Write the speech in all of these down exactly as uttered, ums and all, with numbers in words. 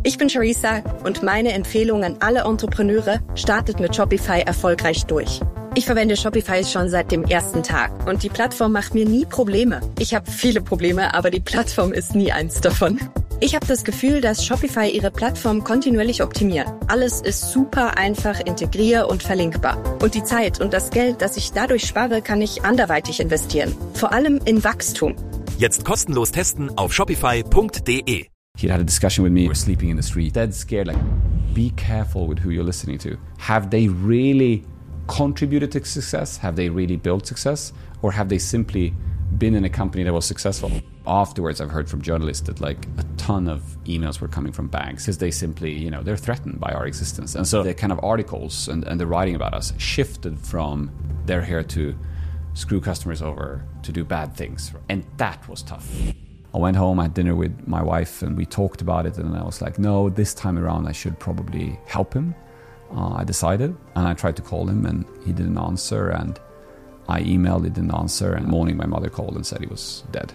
Ich bin Charissa und meine Empfehlung an alle Entrepreneure: startet mit Shopify erfolgreich durch. Ich verwende Shopify schon seit dem ersten Tag und die Plattform macht mir nie Probleme. Ich habe viele Probleme, aber die Plattform ist nie eins davon. Ich habe das Gefühl, dass Shopify ihre Plattform kontinuierlich optimiert. Alles ist super einfach, integrier- und verlinkbar. Und die Zeit und das Geld, das ich dadurch spare, kann ich anderweitig investieren. Vor allem in Wachstum. Jetzt kostenlos testen auf shopify punkt de. He had a discussion with me. We're sleeping in the street, dead scared, like, be careful with who you're listening to. Have they really contributed to success? Have they really built success? Or have they simply been in a company that was successful? Afterwards, I've heard from journalists that like a ton of emails were coming from banks because they simply, you know, they're threatened by our existence. And so the kind of articles and, and the writing about us shifted from they're here to screw customers over, to do bad things. And that was tough. I went home, I had dinner with my wife, and we talked about it. And I was like, no, this time around, I should probably help him. Uh, I decided, and I tried to call him, and he didn't answer. And I emailed, he didn't answer. And morning, my mother called and said he was dead.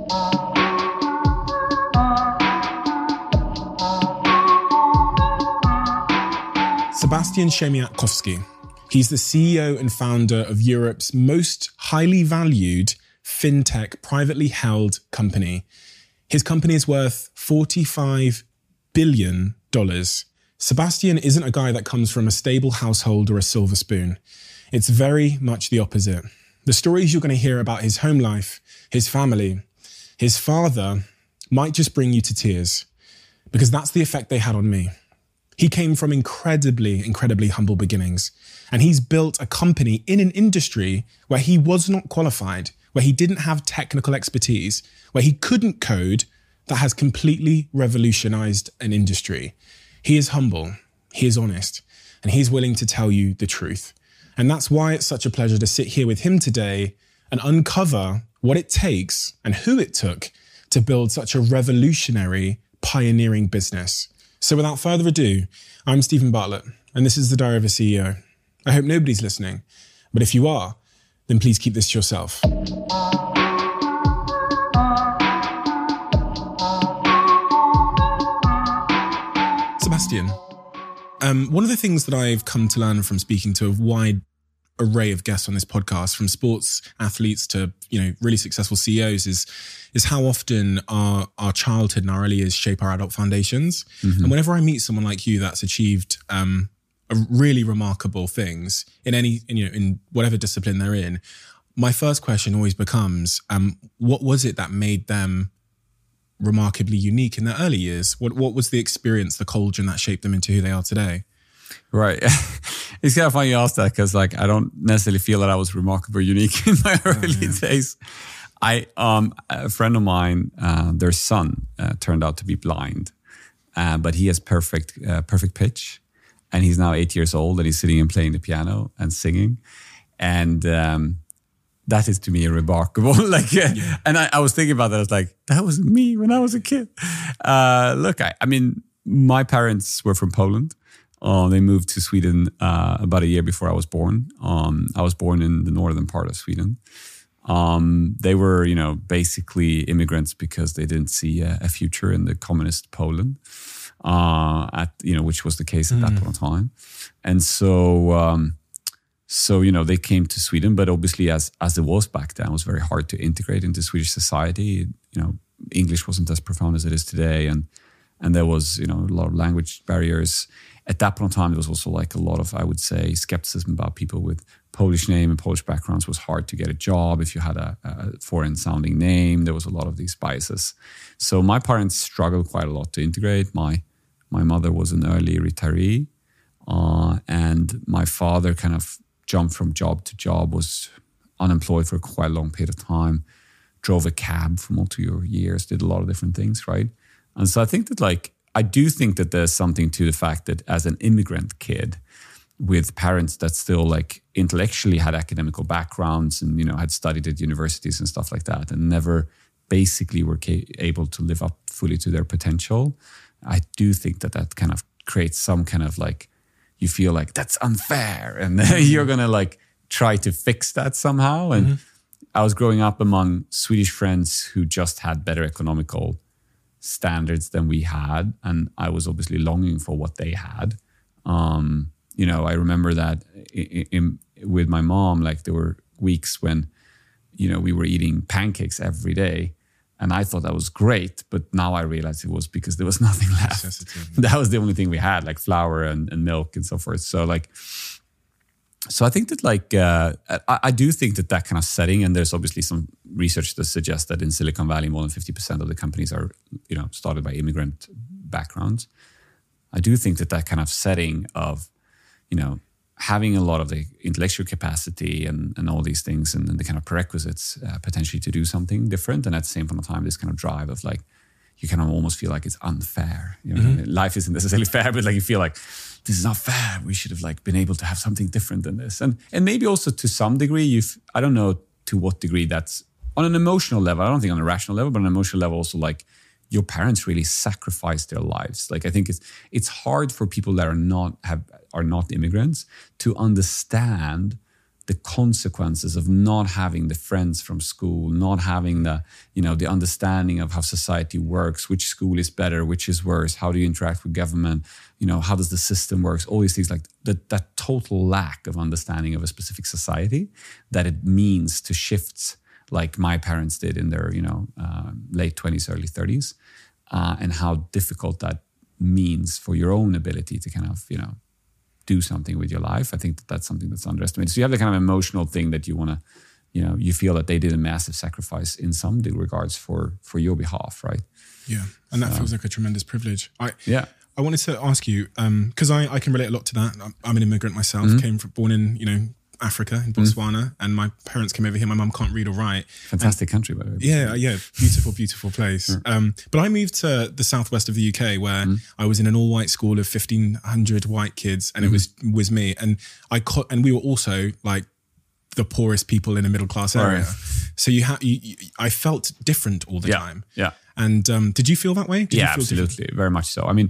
Sebastian Siemiatkowski. He's the C E O and founder of Europe's most highly valued fintech privately held company. His company is worth forty-five billion dollars. Sebastian isn't a guy that comes from a stable household or a silver spoon. It's very much the opposite. The stories you're going to hear about his home life, his family, his father might just bring you to tears, because that's the effect they had on me. He came from incredibly, incredibly humble beginnings, and he's built a company in an industry where he was not qualified, where he didn't have technical expertise, where he couldn't code, that has completely revolutionized an industry. He is humble, he is honest, and he's willing to tell you the truth. And that's why it's such a pleasure to sit here with him today and uncover what it takes and who it took to build such a revolutionary, pioneering business. So without further ado, I'm Stephen Bartlett, and this is the Diary of a C E O. I hope nobody's listening, but if you are, then please keep this to yourself. Sebastian, um, one of the things that I've come to learn from speaking to a wide array of guests on this podcast, from sports athletes to, you know, really successful C E Os, is is how often our our childhood and our early years shape our adult foundations. Mm-hmm. And whenever I meet someone like you that's achieved um, a really remarkable things in any, in, you know, in whatever discipline they're in, my first question always becomes, um, what was it that made them remarkably unique in their early years? What what was the experience, the cauldron that shaped them into who they are today? Right. It's kind of funny you ask that, because like I don't necessarily feel that I was remarkably unique in my early oh, yeah. days. I um a friend of mine, uh, their son uh, turned out to be blind, uh, but he has perfect uh, perfect pitch, and he's now eight years old, and he's sitting and playing the piano and singing, and um, that is to me remarkable. like, uh, yeah. And I, I was thinking about that. I was like, that was me when I was a kid. Uh, look, I, I mean, my parents were from Poland. Uh, they moved to Sweden uh, about a year before I was born. Um, I was born in the northern part of Sweden. Um, they were, you know, basically immigrants because they didn't see a, a future in the communist Poland, uh, at you know, which was the case at mm. that point in time. And so, um, so you know, they came to Sweden, but obviously, as as it was back then, it was very hard to integrate into Swedish society. You know, English wasn't as profound as it is today, and and there was, you know, a lot of language barriers. At that point in time, there was also like a lot of, I would say, skepticism about people with Polish name and Polish backgrounds. It was hard to get a job if you had a, a foreign-sounding name. There was a lot of these biases. So my parents struggled quite a lot to integrate. My my mother was an early retiree, uh, and my father kind of jumped from job to job, was unemployed for quite a long period of time, drove a cab for multiple years, did a lot of different things, right? And so I think that like, I do think that there's something to the fact that as an immigrant kid with parents that still like intellectually had academical backgrounds and, you know, had studied at universities and stuff like that and never basically were ca- able to live up fully to their potential, I do think that that kind of creates some kind of like, you feel like that's unfair and you're going to like try to fix that somehow. And mm-hmm. I was growing up among Swedish friends who just had better economical standards than we had. And I was obviously longing for what they had. Um, you know, I remember that in, in, with my mom, like there were weeks when, you know, we were eating pancakes every day. And I thought that was great, but now I realize it was because there was nothing left. Necessity. That was the only thing we had, like flour and, and milk and so forth. So like, so I think that like, uh, I, I do think that that kind of setting, and there's obviously some research that suggests that in Silicon Valley, more than fifty percent of the companies are, you know, started by immigrant backgrounds. I do think that that kind of setting of, you know, having a lot of the intellectual capacity and, and all these things and, and the kind of prerequisites uh, potentially to do something different. And at the same point of time, this kind of drive of like, you kind of almost feel like it's unfair. You know, mm-hmm. Life isn't necessarily fair, but like you feel like this is not fair. We should have like been able to have something different than this. And and maybe also to some degree, you've, I don't know to what degree that's on an emotional level. I don't think on a rational level, but on an emotional level also like your parents really sacrificed their lives. Like I think it's it's hard for people that are not have are not immigrants to understand the consequences of not having the friends from school, not having the, you know, the understanding of how society works, which school is better, which is worse, how do you interact with government, you know, how does the system work, all these things, like that, that total lack of understanding of a specific society that it means to shifts like my parents did in their, you know, uh, late twenties, early thirties, uh, and how difficult that means for your own ability to kind of, you know, do something with your life. I think that that's something that's underestimated. So you have the kind of emotional thing that you want to, you know, you feel that they did a massive sacrifice in some regards for for your behalf, right? Yeah, and that so, feels like a tremendous privilege. I yeah. I wanted to ask you because um, I, I can relate a lot to that. I'm, I'm an immigrant myself. Mm-hmm. Came from, born in you know Africa in Botswana, mm-hmm. and my parents came over here. My mum can't read or write. Fantastic and, country, by the way. Yeah, yeah, beautiful, beautiful place. Mm-hmm. Um, but I moved to the southwest of the U K, where mm-hmm. I was in an all-white school of fifteen hundred white kids, and mm-hmm. it was was me. And I co- and we were also like the poorest people in a middle-class area. Right. So you had, I felt different all the yeah. time. Yeah. And um, did you feel that way? Did yeah, you feel absolutely, different? Very much so. I mean.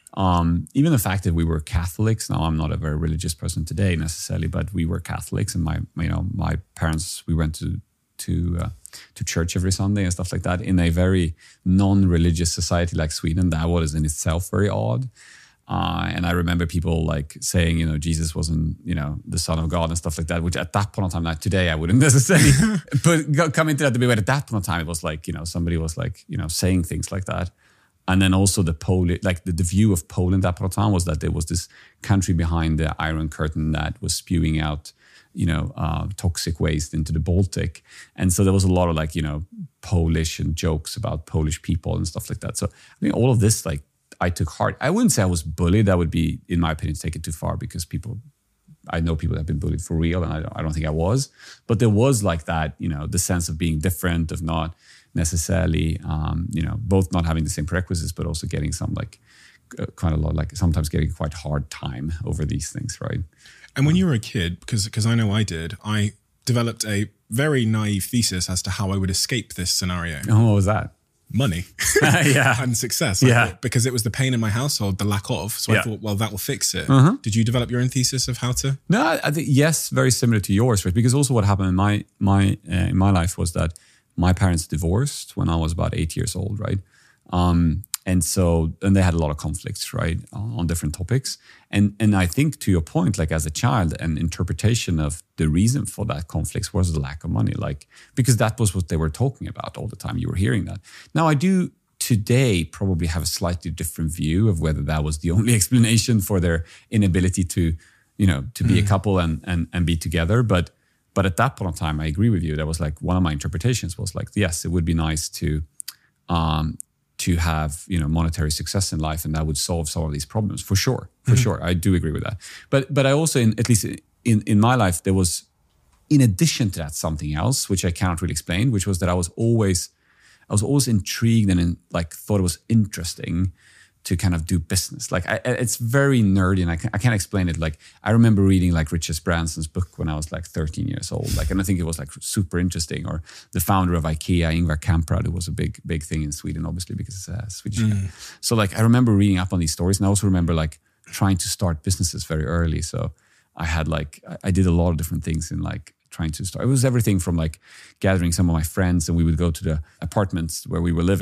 Um, even the fact that we were Catholics, now I'm not a very religious person today necessarily, but we were Catholics, and my, you know, my parents, we went to to uh, to church every Sunday and stuff like that in a very non-religious society like Sweden. That was in itself very odd. Uh, and I remember people like saying, you know, Jesus wasn't, you know, the Son of God and stuff like that, which at that point in time, like today, I wouldn't necessarily put, come into that debate. But at that point in time, it was like, you know, somebody was like, you know, saying things like that. And then also the Poli- like the, the view of Poland at that time was that there was this country behind the Iron Curtain that was spewing out, you know, uh, toxic waste into the Baltic. And so there was a lot of like, you know, Polish and jokes about Polish people and stuff like that. So I mean, all of this, like I took heart. I wouldn't say I was bullied. That would be, in my opinion, take it too far because people, I know people that have been bullied for real, and I don't, I don't think I was. But there was like that, you know, the sense of being different, of not necessarily, um, you know, both not having the same prerequisites, but also getting some like uh, kind of like sometimes getting quite hard time over these things, right? And when you were a kid, because because I know I did, I developed a very naive thesis as to how I would escape this scenario. Oh, what was that? Money. yeah. And success. Yeah. Thought, because it was the pain in my household, the lack of. So yeah. I thought, well, that will fix it. Uh-huh. Did you develop your own thesis of how to? No, I, I think yes, very similar to yours, right? Because also what happened in my my uh, in my life was that my parents divorced when I was about eight years old, right? Um, and so, and they had a lot of conflicts, right, on different topics. And and I think to your point, like as a child, an interpretation of the reason for that conflicts was the lack of money, like, because that was what they were talking about all the time. You were hearing that. Now, I do today probably have a slightly different view of whether that was the only explanation for their inability to, you know, to be mm. a couple and, and, and be together. But But at that point in time, I agree with you. That was like one of my interpretations was like, yes, it would be nice to um, to have, you know, monetary success in life, and that would solve some of these problems for sure. For mm-hmm. sure, I do agree with that. But but I also, in, at least in in my life, there was, in addition to that, something else which I cannot really explain, which was that I was always I was always intrigued and in, like thought it was interesting to kind of do business. Like I, it's very nerdy, and I, can, I can't explain it. Like I remember reading like Richard Branson's book when I was like thirteen years old. Like, and I think it was like super interesting. Or the founder of IKEA, Ingvar Kamprad, who was a big, big thing in Sweden, obviously because it's a Swedish mm. guy. So like I remember reading up on these stories, and I also remember like trying to start businesses very early. So I had like I did a lot of different things in like trying to start. It was everything from like gathering some of my friends, and we would go to the apartments where we were living.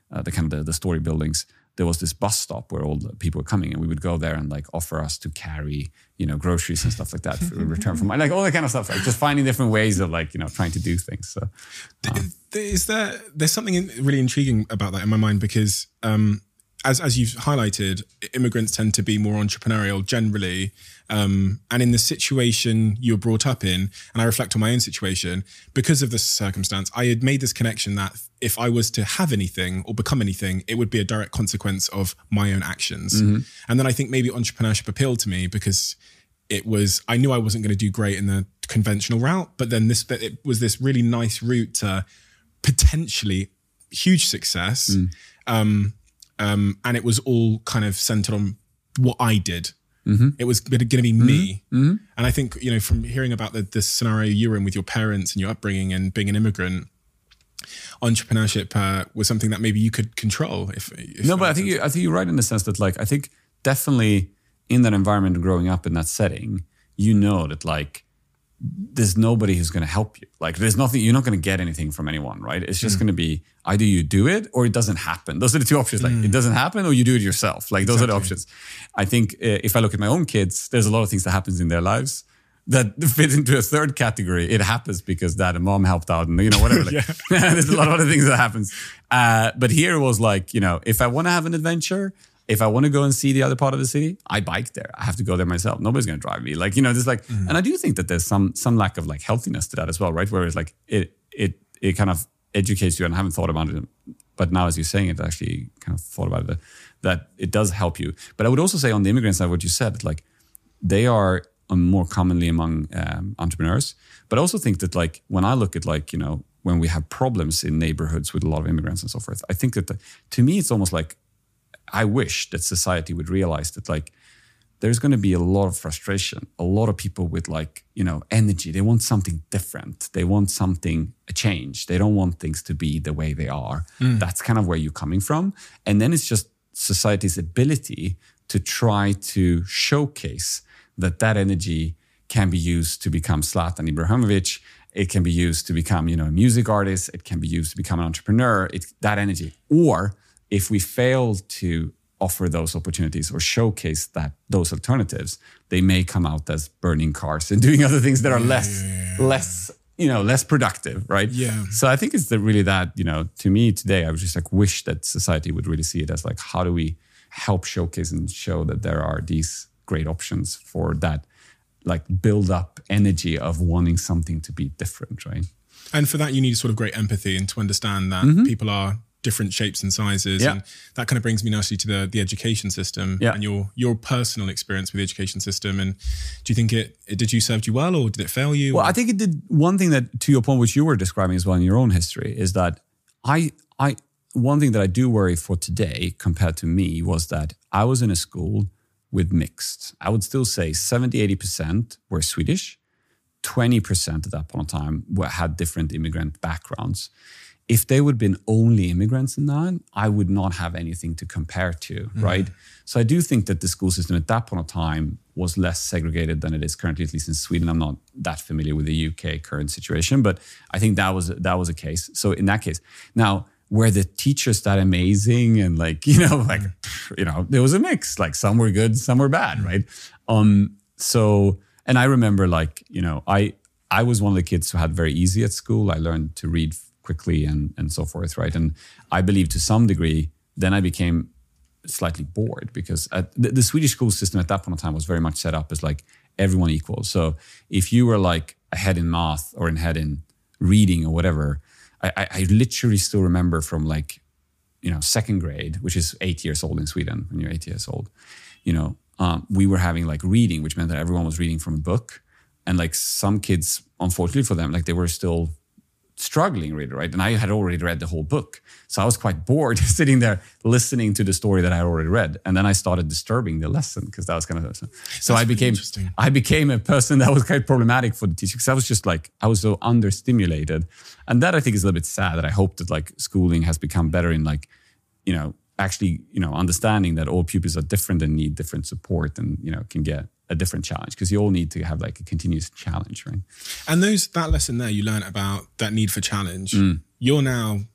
uh, the kind of the, the story buildings, there was this bus stop where all the people were coming, and we would go there and like offer us to carry, you know, groceries and stuff like that for return from like all that kind of stuff, like just finding different ways of like, you know, trying to do things. So, um, is there there's something really intriguing about that in my mind, because um, as as you've highlighted, immigrants tend to be more entrepreneurial generally, um, and in the situation you're brought up in, and I reflect on my own situation because of this circumstance, I had made this connection that if I was to have anything or become anything, it would be a direct consequence of my own actions. Mm-hmm. And then I think maybe entrepreneurship appealed to me because it was, I knew I wasn't going to do great in the conventional route, but then this, it was this really nice route to potentially huge success. Mm. Um, um, and it was all kind of centered on what I did. Mm-hmm. It was going to be me. Mm-hmm. And I think, you know, from hearing about the, the scenario you were in with your parents and your upbringing and being an immigrant, entrepreneurship uh, was something that maybe you could control. If, if no, but I think you, I think you're right in the sense that, like, I think definitely in that environment, growing up in that setting, you know that like there's nobody who's going to help you. Like there's nothing, you're not going to get anything from anyone, right? It's just mm. going to be either you do it or it doesn't happen. Those are the two options. Like mm. it doesn't happen or you do it yourself. Like those exactly. are the options. I think uh, if I look at my own kids, there's a lot of things that happens in their lives that fit into a third category. It happens because dad and mom helped out and, you know, whatever. Like, there's a lot of other things that happens. Uh, but here it was like, you know, if I want to have an adventure, if I want to go and see the other part of the city, I bike there. I have to go there myself. Nobody's going to drive me. Like, you know, there's like, mm. and I do think that there's some some lack of like healthiness to that as well, right? Where it's like, it it it kind of educates you, and I haven't thought about it, but now as you're saying it, I actually kind of thought about it, that it does help you. But I would also say on the immigrant side, what you said, like they are more commonly among um, entrepreneurs. But I also think that like, when I look at like, you know, when we have problems in neighborhoods with a lot of immigrants and so forth, I think that the, to me, it's almost like, I wish that society would realize that like there's going to be a lot of frustration, a lot of people with like, you know, energy. They want something different. They want something, a change. They don't want things to be the way they are. Mm. That's kind of where you're coming from. And then it's just society's ability to try to showcase that that energy can be used to become Zlatan Ibrahimovic. It can be used to become, you know, a music artist. It can be used to become an entrepreneur. It's that energy. Or if we fail to offer those opportunities or showcase that those alternatives, they may come out as burning cars and doing other things that are less, yeah. less, you know, less productive, right? Yeah. So I think it's the, really that, you know, to me today, I was just like, wish that society would really see it as like, how do we help showcase and show that there are these great options for that, like build up energy of wanting something to be different, right? And for that, you need sort of great empathy and to understand that mm-hmm. people are different shapes and sizes. Yeah. And that kind of brings me nicely to the, the education system yeah. and your your personal experience with the education system. And do you think it, it did you served you well or did it fail you? Well, or? I think it did. One thing that, to your point, which you were describing as well in your own history, is that I, I, one thing that I do worry for today compared to me was that I was in a school with mixed. I would still say seventy, eighty percent were Swedish, twenty percent at that point in time were, had different immigrant backgrounds. If they would have been only immigrants in that, I would not have anything to compare to, mm. right? So I do think that the school system at that point of time was less segregated than it is currently, at least in Sweden. I'm not that familiar with the U K current situation, but I think that was that was a case. So in that case, now were the teachers that amazing and like, you know, like, you know, there was a mix, like some were good, some were bad, mm. right? Um, so, and I remember like, you know, I I was one of the kids who had very easy at school. I learned to read quickly and, and so forth, right? And I believe to some degree, then I became slightly bored because at the, the Swedish school system at that point in time was very much set up as like everyone equal. So if you were like ahead in math or ahead in reading or whatever, I, I, I literally still remember from like, you know, second grade, which is eight years old in Sweden, when you're eight years old, you know, um, we were having like reading, which meant that everyone was reading from a book. And like some kids, unfortunately for them, like they were still struggling really, right? And I had already read the whole book. So I was quite bored sitting there listening to the story that I had already read. And then I started disturbing the lesson because that was kind of, so That's I became, I became a person that was quite problematic for the teacher because I was just like, I was so understimulated. And that I think is a little bit sad that I hope that like schooling has become better in like, you know, actually, you know, understanding that all pupils are different and need different support and, you know, can get a different challenge because you all need to have like a continuous challenge, right? And those that lesson there you learned about that need for challenge. Mm. You're now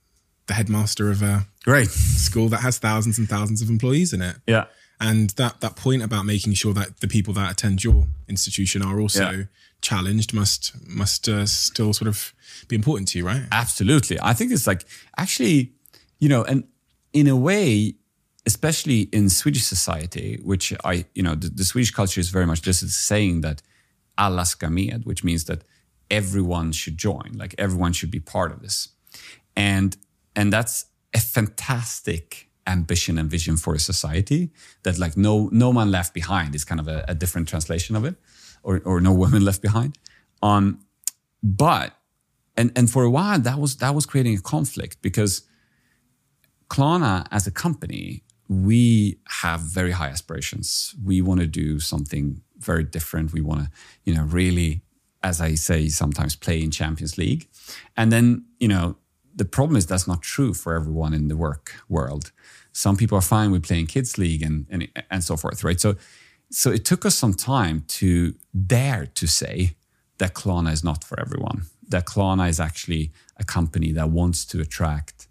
the headmaster of a Great. school that has thousands and thousands of employees in it. Yeah. And that that point about making sure that the people that attend your institution are also Yeah. challenged must must uh, still sort of be important to you, right? Absolutely. I think it's like actually, you know, and in a way, especially in Swedish society, which I, you know, the, the Swedish culture is very much this is saying that alla ska med, which means that everyone should join, like everyone should be part of this. And and that's a fantastic ambition and vision for a society that like no no man left behind is kind of a, a different translation of it, or or no women left behind. Um, but and and for a while that was that was creating a conflict because Klarna as a company, we have very high aspirations. We want to do something very different. We want to, you know, really, as I say, sometimes play in Champions League. And then, you know, the problem is that's not true for everyone in the work world. Some people are fine with playing kids league and and, and so forth, right? So, so it took us some time to dare to say that Klarna is not for everyone. That Klarna is actually a company that wants to attract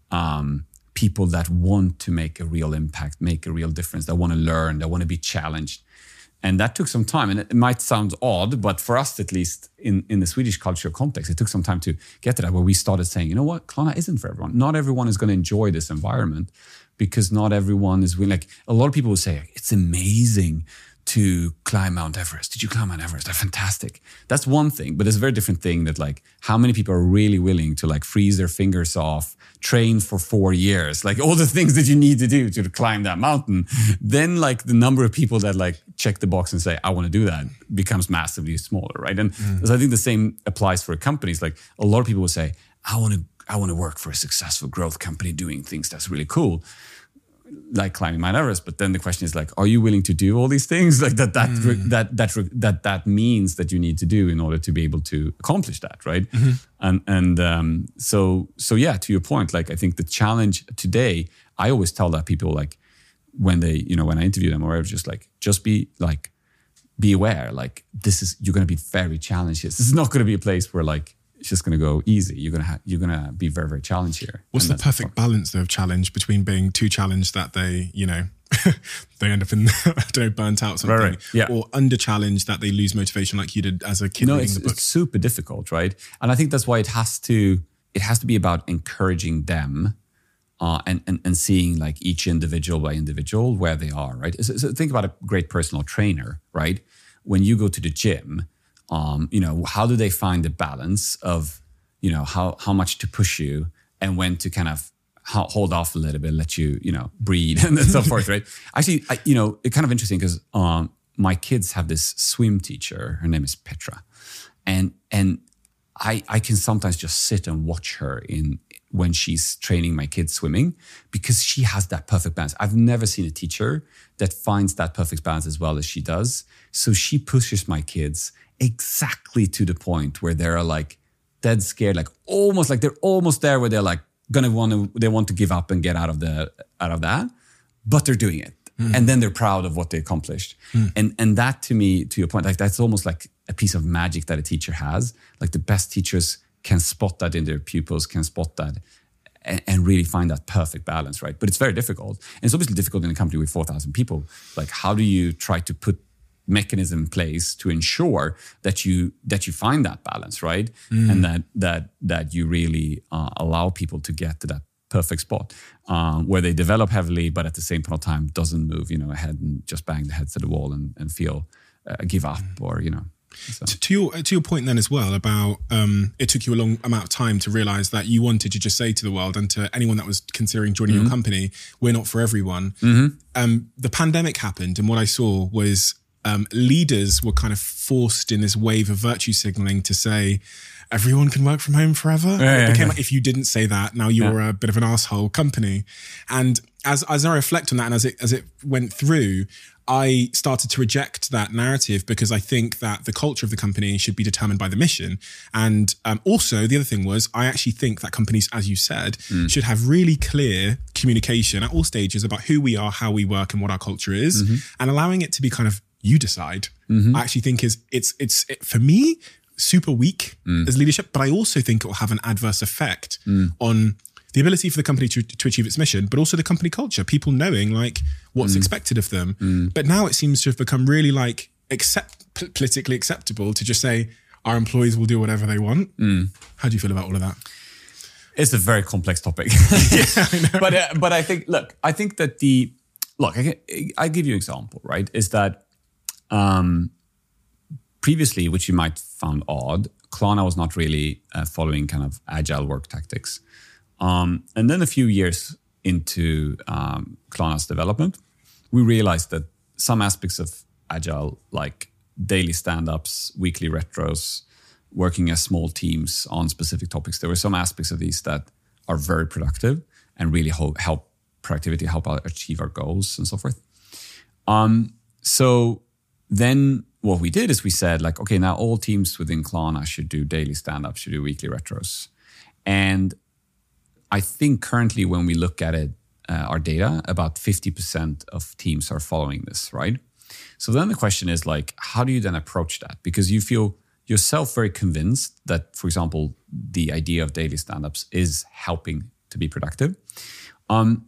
um, people that want to make a real impact, make a real difference, that want to learn, that want to be challenged. And that took some time. And it might sound odd, but for us, at least in, in the Swedish cultural context, it took some time to get to that, where we started saying, you know what, Klarna isn't for everyone. Not everyone is going to enjoy this environment because not everyone is willing. Like a lot of people will say, it's amazing to climb Mount Everest. Did you climb Mount Everest? That's fantastic. That's one thing, but it's a very different thing that like how many people are really willing to like freeze their fingers off, train for four years, like all the things that you need to do to climb that mountain. Then like the number of people that like check the box and say, I want to do that becomes massively smaller, right? And mm. so I think the same applies for companies. Like a lot of people will say, I want to, I want to work for a successful growth company doing things that's really cool, like climbing Mount Everest. But then the question is like, are you willing to do all these things? Like that, that, mm. that, that, that, that, that means that you need to do in order to be able to accomplish that. Right. Mm-hmm. And, and, um, so, so yeah, to your point, like, I think the challenge today, I always tell that people like when they, you know, when I interview them or whatever, just like, just be like, be aware, like this is, you're going to be very challenged. This is not going to be a place where like, it's just going to go easy. You're going to ha- you're going to be very, very challenged here. What's the perfect the balance though of challenge between being too challenged that they, you know, they end up in, I don't know, burnt out or something, right, right. Yeah. or under challenged that they lose motivation like you did as a kid no, reading it's, the book? it's super difficult, right? And I think that's why it has to, it has to be about encouraging them uh, and, and, and seeing like each individual by individual where they are, right? So, so think about a great personal trainer, right? When you go to the gym, Um, you know, how do they find the balance of, you know, how how much to push you and when to kind of hold off a little bit, let you, you know, breathe and so forth, right? Actually, I, you know, it's kind of interesting because um, my kids have this swim teacher. Her name is Petra, and and I I can sometimes just sit and watch her in when she's training my kids swimming because she has that perfect balance. I've never seen a teacher that finds that perfect balance as well as she does. So she pushes my kids exactly to the point where they're like dead scared, like almost like they're almost there where they're like gonna want to, they want to give up and get out of the out of that, but they're doing it, mm. and then they're proud of what they accomplished, mm. and and that to me, to your point, like that's almost like a piece of magic that a teacher has. Like the best teachers can spot that in their pupils, can spot that, and, and really find that perfect balance, right? But it's very difficult, and it's obviously difficult in a company with four thousand people. Like how do you try to put mechanism in place to ensure that you that you find that balance, right? Mm. And that that that you really uh, allow people to get to that perfect spot um, where they develop heavily, but at the same point of time doesn't move, you know, ahead and just bang the heads to the wall and, and feel uh, give up mm. or you know. So. To, to your to your point then as well about um, it took you a long amount of time to realize that you wanted to just say to the world and to anyone that was considering joining mm-hmm. your company, we're not for everyone. Mm-hmm. Um, the pandemic happened, and what I saw was. Um, leaders were kind of forced in this wave of virtue signaling to say everyone can work from home forever. Yeah, it yeah, became yeah. like if you didn't say that, now you're yeah. a bit of an asshole company. And as as I reflect on that and as it as it went through, I started to reject that narrative because I think that the culture of the company should be determined by the mission. And um, also the other thing was I actually think that companies, as you said, mm. should have really clear communication at all stages about who we are, how we work and what our culture is, mm-hmm. and allowing it to be kind of you decide, mm-hmm. I actually think is it's it's it, for me super weak mm. as leadership, but I also think it will have an adverse effect mm. on the ability for the company to, to achieve its mission, but also the company culture, people knowing like what's mm. expected of them. Mm. But now it seems to have become really like accept, politically acceptable to just say our employees will do whatever they want. Mm. How do you feel about all of that? It's a very complex topic. yeah, I know. But, uh, but I think, look, I think that the, look, I, I give you an example, right? Is that um, previously, which you might found odd, Klarna was not really uh, following kind of agile work tactics. Um, and then a few years into um, Klarna's development, we realized that some aspects of agile, like daily stand-ups, weekly retros, working as small teams on specific topics, there were some aspects of these that are very productive and really help, help productivity, help us achieve our goals and so forth. Um, so then what we did is we said like, okay, now all teams within Klarna should do daily stand-ups, should do weekly retros. And I think currently when we look at it, uh, our data, about fifty percent of teams are following this, right? So then the question is like, how do you then approach that? Because you feel yourself very convinced that, for example, the idea of daily stand-ups is helping to be productive. Um,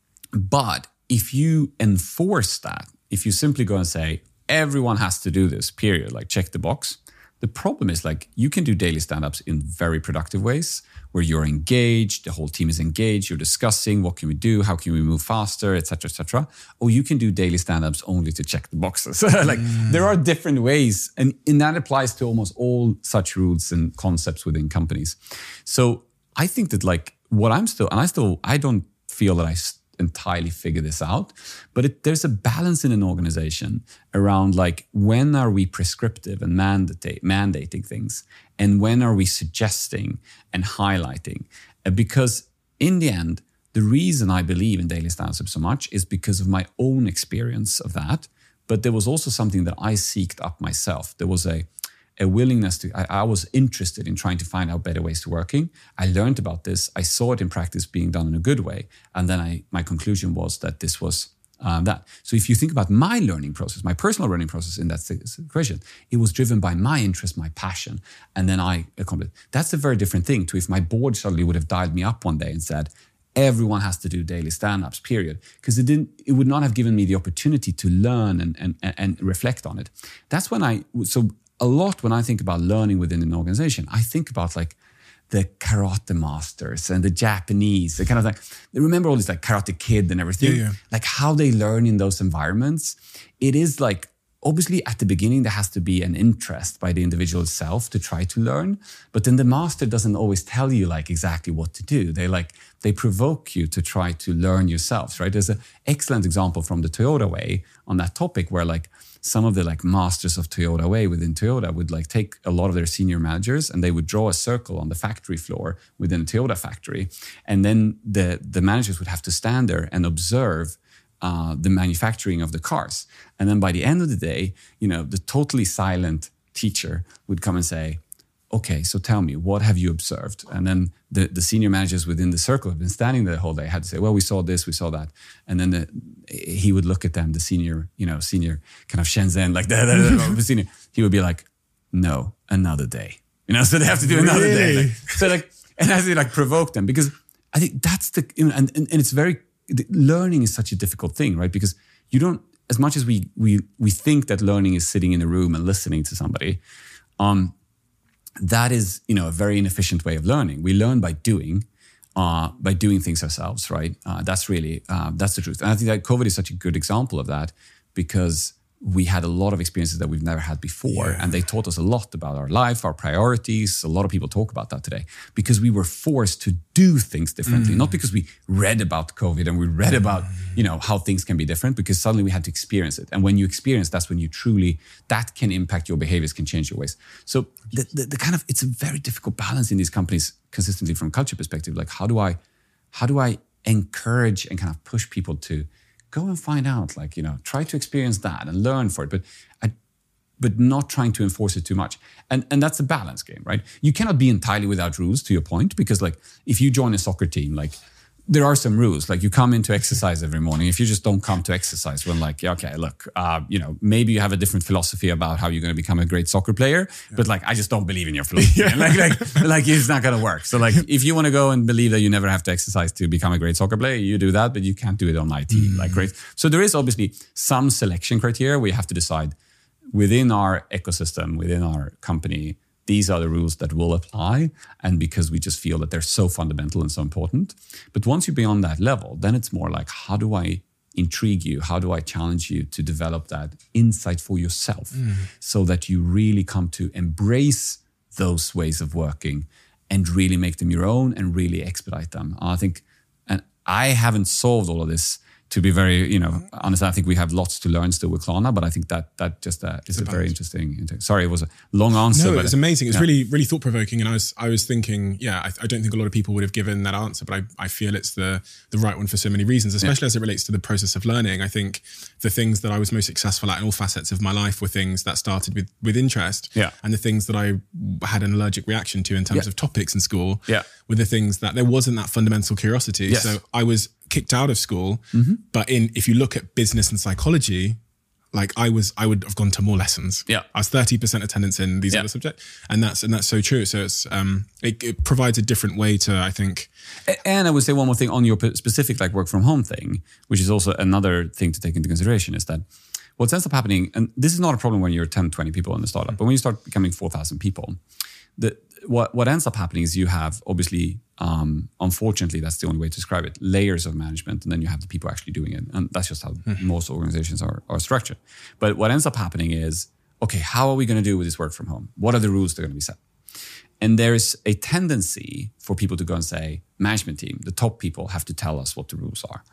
but if you enforce that, if you simply go and say, everyone has to do this, period, like check the box, the problem is like you can do daily stand-ups in very productive ways where you're engaged, the whole team is engaged, you're discussing what can we do, how can we move faster, et cetera, et cetera. Or you can do daily stand-ups only to check the boxes. like mm. there are different ways, and, and that applies to almost all such rules and concepts within companies. So I think that like what I'm still, and I still, I don't feel that I entirely figure this out, but it, there's a balance in an organization around like when are we prescriptive and mandate, mandating things, and when are we suggesting and highlighting? Uh, because in the end, the reason I believe in daily stand-up so much is because of my own experience of that. But there was also something that I seeked up myself. There was a a willingness to, I, I was interested in trying to find out better ways to working. I learned about this. I saw it in practice being done in a good way. And then I, my conclusion was that this was um, that. So if you think about my learning process, my personal learning process in that situation, it was driven by my interest, my passion. And then I accomplished. That's a very different thing to if my board suddenly would have dialed me up one day and said, everyone has to do daily stand-ups, period. Because it didn't, it would not have given me the opportunity to learn and, and, and reflect on it. That's when I, so a lot when I think about learning within an organization, I think about like the karate masters and the Japanese, the kind of like, remember all this like Karate Kid and everything? Yeah, yeah. Like how they learn in those environments. It is like, obviously at the beginning, there has to be an interest by the individual self to try to learn. But then the master doesn't always tell you like exactly what to do. They like, they provoke you to try to learn yourselves, right? There's an excellent example from the Toyota way on that topic where like, some of the like masters of Toyota way within Toyota would like take a lot of their senior managers and they would draw a circle on the factory floor within a Toyota factory. And then the, the managers would have to stand there and observe uh, the manufacturing of the cars. And then by the end of the day, you know, the totally silent teacher would come and say, okay, so tell me, what have you observed? And then the, the senior managers within the circle have been standing there the whole day, had to say, well, we saw this, we saw that. And then the, he would look at them, the senior, you know, senior kind of Shenzhen, like that, senior, he would be like, no, another day. You know, so they have to do another really? day. Like, so like, and as they like provoke them, because I think that's the, you know, and, and, and it's very, learning is such a difficult thing, right? Because you don't, as much as we, we, we think that learning is sitting in a room and listening to somebody, um, that is, you know, a very inefficient way of learning. We learn by doing, uh, by doing things ourselves, right? Uh, that's really, uh, that's the truth. And I think that COVID is such a good example of that because we had a lot of experiences that we've never had before. Yeah. And they taught us a lot about our life, our priorities. A lot of people talk about that today because we were forced to do things differently, mm. not because we read about COVID and we read about, you know, how things can be different, because suddenly we had to experience it. And when you experience, that's when you truly, that can impact your behaviors, can change your ways. So the, the, the kind of, it's a very difficult balance in these companies consistently from a culture perspective. Like how do I, how do I encourage and kind of push people to go and find out, like, you know, try to experience that and learn for it, but I, but not trying to enforce it too much. And and that's a balance game, right? You cannot be entirely without rules, to your point, because like if you join a soccer team, like there are some rules. Like you come into exercise every morning. If you just don't come to exercise, when like, yeah, okay, look, uh, you know, maybe you have a different philosophy about how you're going to become a great soccer player, yeah. but like, I just don't believe in your philosophy. yeah. like, like, like it's not going to work. So like, if you want to go and believe that you never have to exercise to become a great soccer player, you do that, but you can't do it on I T. Mm. Like, great. So there is obviously some selection criteria where you have to decide within our ecosystem, within our company, these are the rules that will apply, and because we just feel that they're so fundamental and so important. But once you're beyond that level, then it's more like, how do I intrigue you? How do I challenge you to develop that insight for yourself mm. so that you really come to embrace those ways of working and really make them your own and really expedite them? I think, and I haven't solved all of this. To be very, you know, honest, I think we have lots to learn still with Klarna, but I think that that just uh, is a very interesting. Sorry, it was a long answer. No, but it was amazing. It was yeah. really, really thought provoking, and I was, I was thinking, yeah, I, I don't think a lot of people would have given that answer, but I, I feel it's the the right one for so many reasons, especially yeah. as it relates to the process of learning. I think the things that I was most successful at in all facets of my life were things that started with with interest, yeah. and the things that I had an allergic reaction to in terms yeah. of topics in school, yeah. were the things that there wasn't that fundamental curiosity. Yes. So I was kicked out of school, mm-hmm. but in if you look at business and psychology, like I was, I would have gone to more lessons. Yeah, I was thirty percent attendance in these yeah. other subjects, and that's and that's so true. So it's um, it, it provides a different way to, I think. And I would say one more thing on your specific like work from home thing, which is also another thing to take into consideration, is that what ends up happening, and this is not a problem when you're ten, twenty people in the startup, mm-hmm. but when you start becoming four thousand people, the what what ends up happening is you have obviously. Um, unfortunately, that's the only way to describe it. Layers of management, and then you have the people actually doing it. And that's just how mm-hmm. most organizations are, are structured. But what ends up happening is, okay, how are we going to do with this work from home? What are the rules that are going to be set? And there's a tendency for people to go and say, management team, the top people have to tell us what the rules are.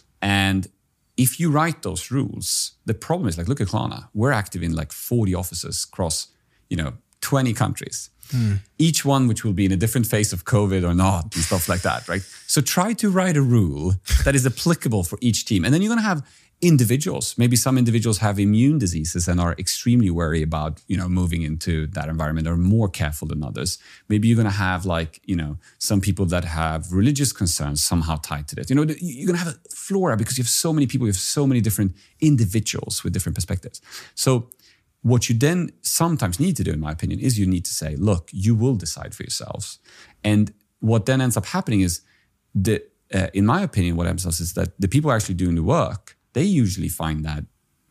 And if you write those rules, the problem is like, look at Klarna. We're active in like forty offices across, you know, twenty countries. Hmm. Each one which will be in a different phase of COVID or not and stuff like that, right? So try to write a rule that is applicable for each team. And then you're going to have individuals. Maybe some individuals have immune diseases and are extremely worried about, you know, moving into that environment, or more careful than others. Maybe you're going to have like, you know, some people that have religious concerns somehow tied to it. You know, you're going to have a flora because you have so many people, you have so many different individuals with different perspectives. So what you then sometimes need to do, in my opinion, is you need to say, look, you will decide for yourselves. And what then ends up happening is, the, uh, in my opinion, what happens is that the people actually doing the work, they usually find that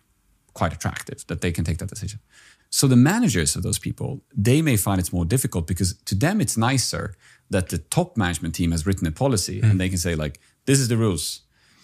quite attractive, that they can take that decision. So the managers of those people, they may find it's more difficult because to them it's nicer that the top management team has written a policy mm. and they can say like, this is the rules.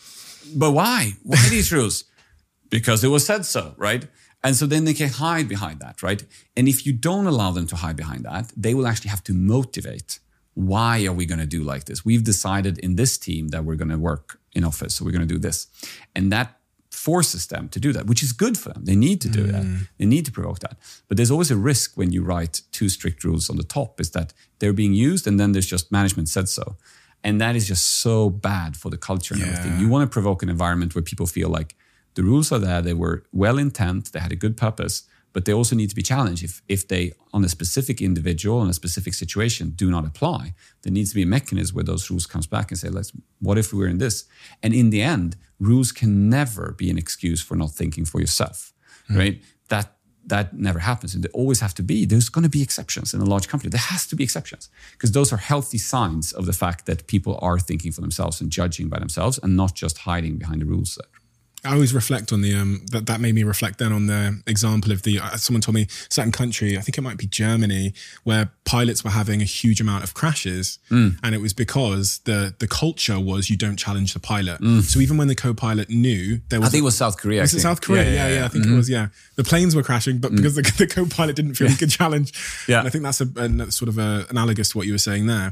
But why? Why these rules? Because it was said so, right? And so then they can hide behind that, right? And if you don't allow them to hide behind that, they will actually have to motivate. Why are we going to do like this? We've decided in this team that we're going to work in office, so we're going to do this. And that forces them to do that, which is good for them. They need to do mm. that. They need to provoke that. But there's always a risk when you write too strict rules on the top, is that they're being used and then there's just management said so. And that is just so bad for the culture and yeah. everything. You want to provoke an environment where people feel like, the rules are there, they were well intent, they had a good purpose, but they also need to be challenged. If, if they, on a specific individual, on a specific situation, do not apply, there needs to be a mechanism where those rules comes back and say, let's, what if we were in this? And in the end, rules can never be an excuse for not thinking for yourself, mm. right? That that never happens. And there always have to be, there's going to be exceptions in a large company. There has to be exceptions because those are healthy signs of the fact that people are thinking for themselves and judging by themselves and not just hiding behind the rules set. I always reflect on the, um, that, that made me reflect then on the example of the, uh, someone told me certain country, I think it might be Germany, where pilots were having a huge amount of crashes. Mm. And it was because the, the culture was you don't challenge the pilot. Mm. So even when the co-pilot knew there was, I think it was South Korea. Was it South Korea? Yeah, yeah, yeah, yeah. I think mm-hmm. it was, yeah. The planes were crashing, but mm. because the, the co-pilot didn't feel yeah. he could challenge. Yeah. And I think that's a, a sort of a, analogous to what you were saying there.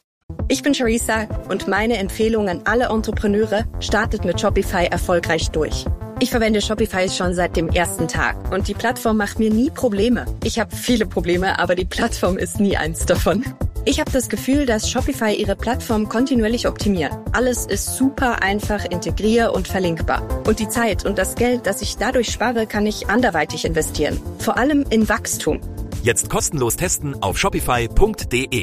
Ich bin Charissa und meine Empfehlung an alle Entrepreneure, startet mit Shopify erfolgreich durch. Ich verwende Shopify schon seit dem ersten Tag und die Plattform macht mir nie Probleme. Ich habe viele Probleme, aber die Plattform ist nie eins davon. Ich habe das Gefühl, dass Shopify ihre Plattform kontinuierlich optimiert. Alles ist super einfach integrier- und verlinkbar. Und die Zeit und das Geld, das ich dadurch spare, kann ich anderweitig investieren. Vor allem in Wachstum. Jetzt kostenlos testen auf shopify punkt de.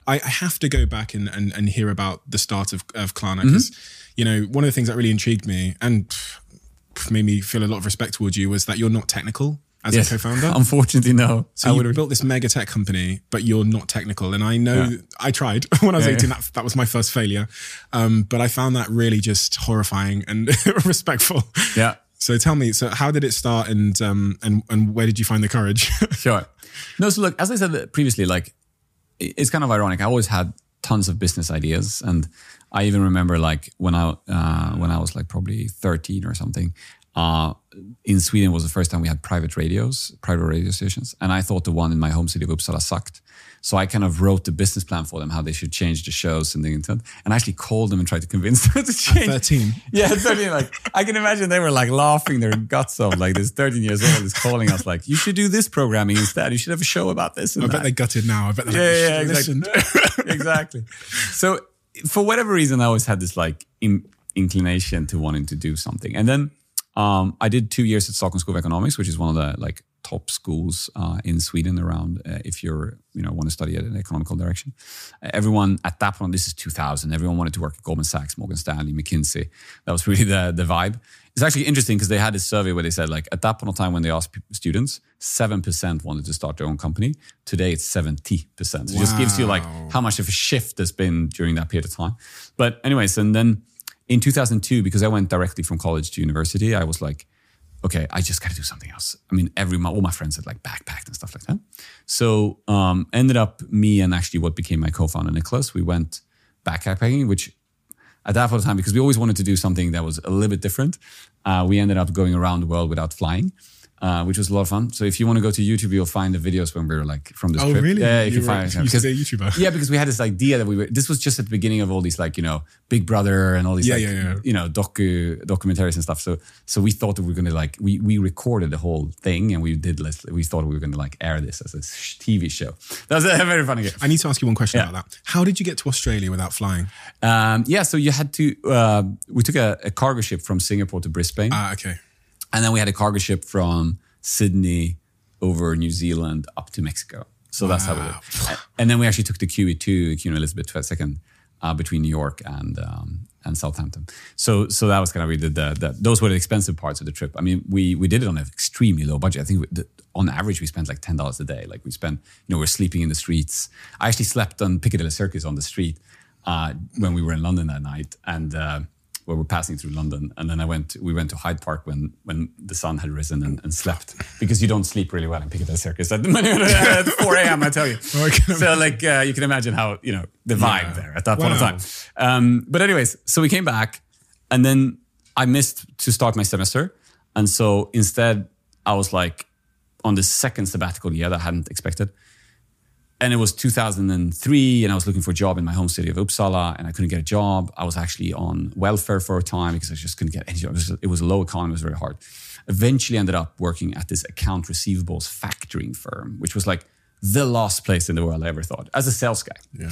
I, I have to go back and, and, and hear about the start of, of Klarna because, mm-hmm. you know, one of the things that really intrigued me and made me feel a lot of respect towards you was that you're not technical as yes. a co-founder. Unfortunately, no. So you built this mega tech company, but you're not technical. And I know yeah. I tried when I was yeah, eighteen. Yeah. That, that was my first failure. Um, but I found that really just horrifying and respectful. Yeah. So tell me, so how did it start and um, and and where did you find the courage? Sure. No, so look, as I said previously, like it's kind of ironic. I always had tons of business ideas, and I even remember like when I uh, when I was like probably thirteen or something. Uh, in Sweden was the first time we had private radios, private radio stations, and I thought the one in my home city of Uppsala sucked. So I kind of wrote the business plan for them, how they should change the shows and the intent, and I actually called them and tried to convince them to change. At thirteen? Yeah, thirteen. Like I can imagine they were like laughing their guts off. Like this thirteen years old is calling us like, you should do this programming instead. You should have a show about this. And I that. bet they gutted now. I bet they yeah, like, yeah, exactly. exactly. So for whatever reason, I always had this like in, inclination to wanting to do something, and then. Um, I did two years at Stockholm School of Economics, which is one of the like top schools uh, in Sweden around uh, if you're, you know, want to study at an economical direction. Uh, everyone at that point, this is two thousand, everyone wanted to work at Goldman Sachs, Morgan Stanley, McKinsey. That was really the, the vibe. It's actually interesting because they had this survey where they said like at that point of time when they asked p- students, seven percent wanted to start their own company. Today it's seventy percent. So wow. It just gives you like how much of a shift there's been during that period of time. But anyways, and then in two thousand two, because I went directly from college to university, I was like, okay, I just got to do something else. I mean, every all my friends had like backpacked and stuff like that. So um, ended up me and actually what became my co-founder, Nicholas, we went backpacking, which at that point of time, because we always wanted to do something that was a little bit different, uh, we ended up going around the world without flying. Uh, which was a lot of fun. So if you want to go to YouTube, you'll find the videos when we were like from this oh, trip. Oh, really? Yeah, you, you can find it. Because, a YouTuber. Yeah, because we had this idea that we were, this was just at the beginning of all these like, you know, Big Brother and all these yeah, like, yeah, yeah. you know, docu, documentaries and stuff. So so we thought that we were going to like, we we recorded the whole thing and we did, we thought we were going to like air this as a T V show. That was a very funny game. I need to ask you one question yeah. about that. How did you get to Australia without flying? Um, yeah, so you had to, uh, we took a, a cargo ship from Singapore to Brisbane. Ah, okay. And then we had a cargo ship from Sydney over New Zealand up to Mexico. So wow. That's how we did. And then we actually took the Q E two, Queen Elizabeth two, uh, between New York and um, and Southampton. So so that was kind of, we did the, the, those were the expensive parts of the trip. I mean, we we did it on an extremely low budget. I think we, the, on average, we spent like ten dollars a day. Like we spent, you know, we're sleeping in the streets. I actually slept on Piccadilly Circus on the street uh, when we were in London that night. And uh, where we're passing through London, and then I went. We went to Hyde Park when when the sun had risen and, and slept, because you don't sleep really well in Piccadilly Circus at, at four a.m. I tell you. Oh, so like uh, you can imagine how, you know, the vibe yeah. there at that point wow. of time. Um, but anyways, so we came back, and then I missed to start my semester, and so instead I was like on the second sabbatical year that I hadn't expected. And it was two thousand three, and I was looking for a job in my home city of Uppsala, and I couldn't get a job. I was actually on welfare for a time because I just couldn't get any job. It was, it was a low economy, it was very hard. Eventually ended up working at this account receivables factoring firm, which was like the last place in the world I ever thought, as a sales guy. Yeah.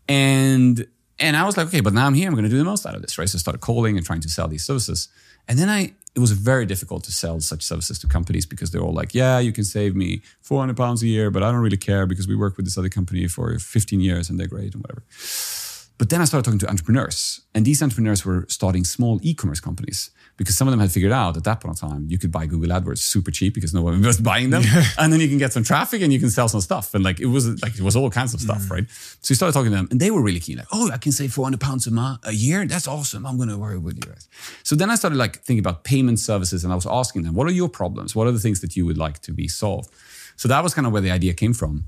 And and I was like, okay, but now I'm here, I'm going to do the most out of this, right? So I started calling and trying to sell these services. And then I, it was very difficult to sell such services to companies because they're all like, yeah, you can save me four hundred pounds a year, but I don't really care because we work with this other company for fifteen years and they're great and whatever. But then I started talking to entrepreneurs, and these entrepreneurs were starting small e-commerce companies because some of them had figured out at that point in time, you could buy Google AdWords super cheap because no one was buying them. Yeah. And then you can get some traffic and you can sell some stuff. And like, it was like, it was all kinds of stuff, mm. right? So you started talking to them, and they were really keen. Like, oh, I can save four hundred pounds a month, a year. That's awesome. I'm going to work with you guys. So then I started like thinking about payment services, and I was asking them, what are your problems? What are the things that you would like to be solved? So that was kind of where the idea came from.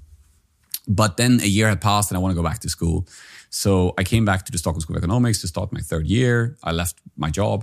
But then a year had passed and I want to go back to school. So I came back to the Stockholm School of Economics to start my third year. I left my job.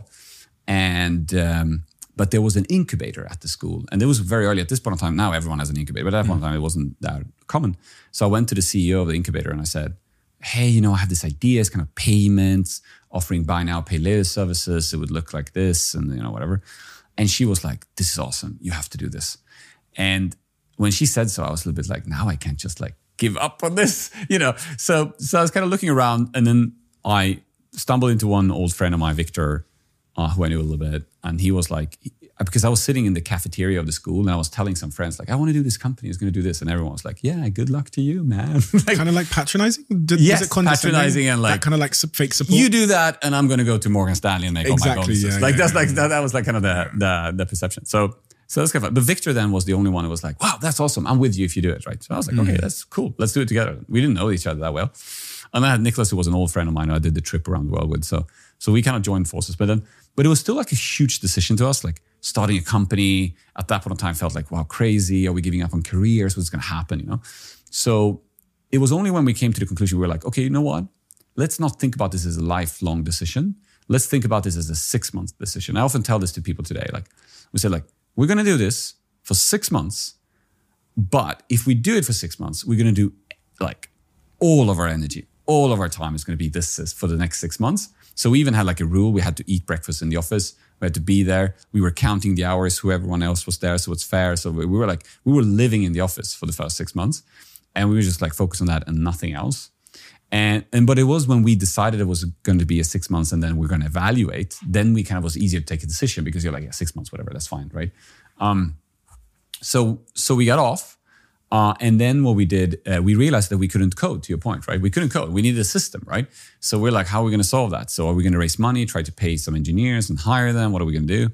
And um, but there was an incubator at the school. And it was very early at this point in time. Now everyone has an incubator. But at that point in time, it wasn't that common. So I went to the C E O of the incubator and I said, hey, you know, I have this idea. It's kind of payments, offering buy now, pay later services. It would look like this and, you know, whatever. And she was like, this is awesome. You have to do this. And when she said so, I was a little bit like, now I can't just like give up on this, you know. So so I was kind of looking around, and then I stumbled into one old friend of mine, Victor, uh, who I knew a little bit. And he was like, because I was sitting in the cafeteria of the school and I was telling some friends, like, I want to do this company, it's going to do this. And everyone was like, yeah, good luck to you, man. Like, kind of like patronizing? Did, yes, was it condescending? patronizing and like, that kind of like fake support? You do that and I'm going to go to Morgan Stanley and make exactly, all my bonuses. Yeah, like yeah, that's yeah, like, yeah. That, that was like kind of the, the, the perception. So, so that's kind of fun. But Victor then was the only one who was like, wow, that's awesome. I'm with you if you do it, right? So I was like, mm. okay, that's cool. Let's do it together. We didn't know each other that well. And I had Nicholas, who was an old friend of mine who I did the trip around the world with. So, so we kind of joined forces. But then, but it was still like a huge decision to us, like starting a company at that point in time felt like, wow, crazy. Are we giving up on careers? What's going to happen, you know? So it was only when we came to the conclusion, we were like, okay, you know what? Let's not think about this as a lifelong decision. Let's think about this as a six-month decision. I often tell this to people today. Like we said, like, we're going to do this for six months. But if we do it for six months, we're going to do like all of our energy, all of our time is going to be this, this for the next six months. So we even had like a rule. We had to eat breakfast in the office. We had to be there. We were counting the hours, who everyone else was there. So it's fair. So we were like, we were living in the office for the first six months. And we were just like focused on that and nothing else. And, and but it was when we decided it was going to be a six months and then we're going to evaluate, then we kind of was easier to take a decision because you're like, yeah, six months, whatever, that's fine, right? Um, so, so we got off. Uh, and then what we did, uh, we realized that we couldn't code, to your point, right? We couldn't code. We needed a system, right? So we're like, how are we going to solve that? So are we going to raise money, try to pay some engineers and hire them? What are we going to do?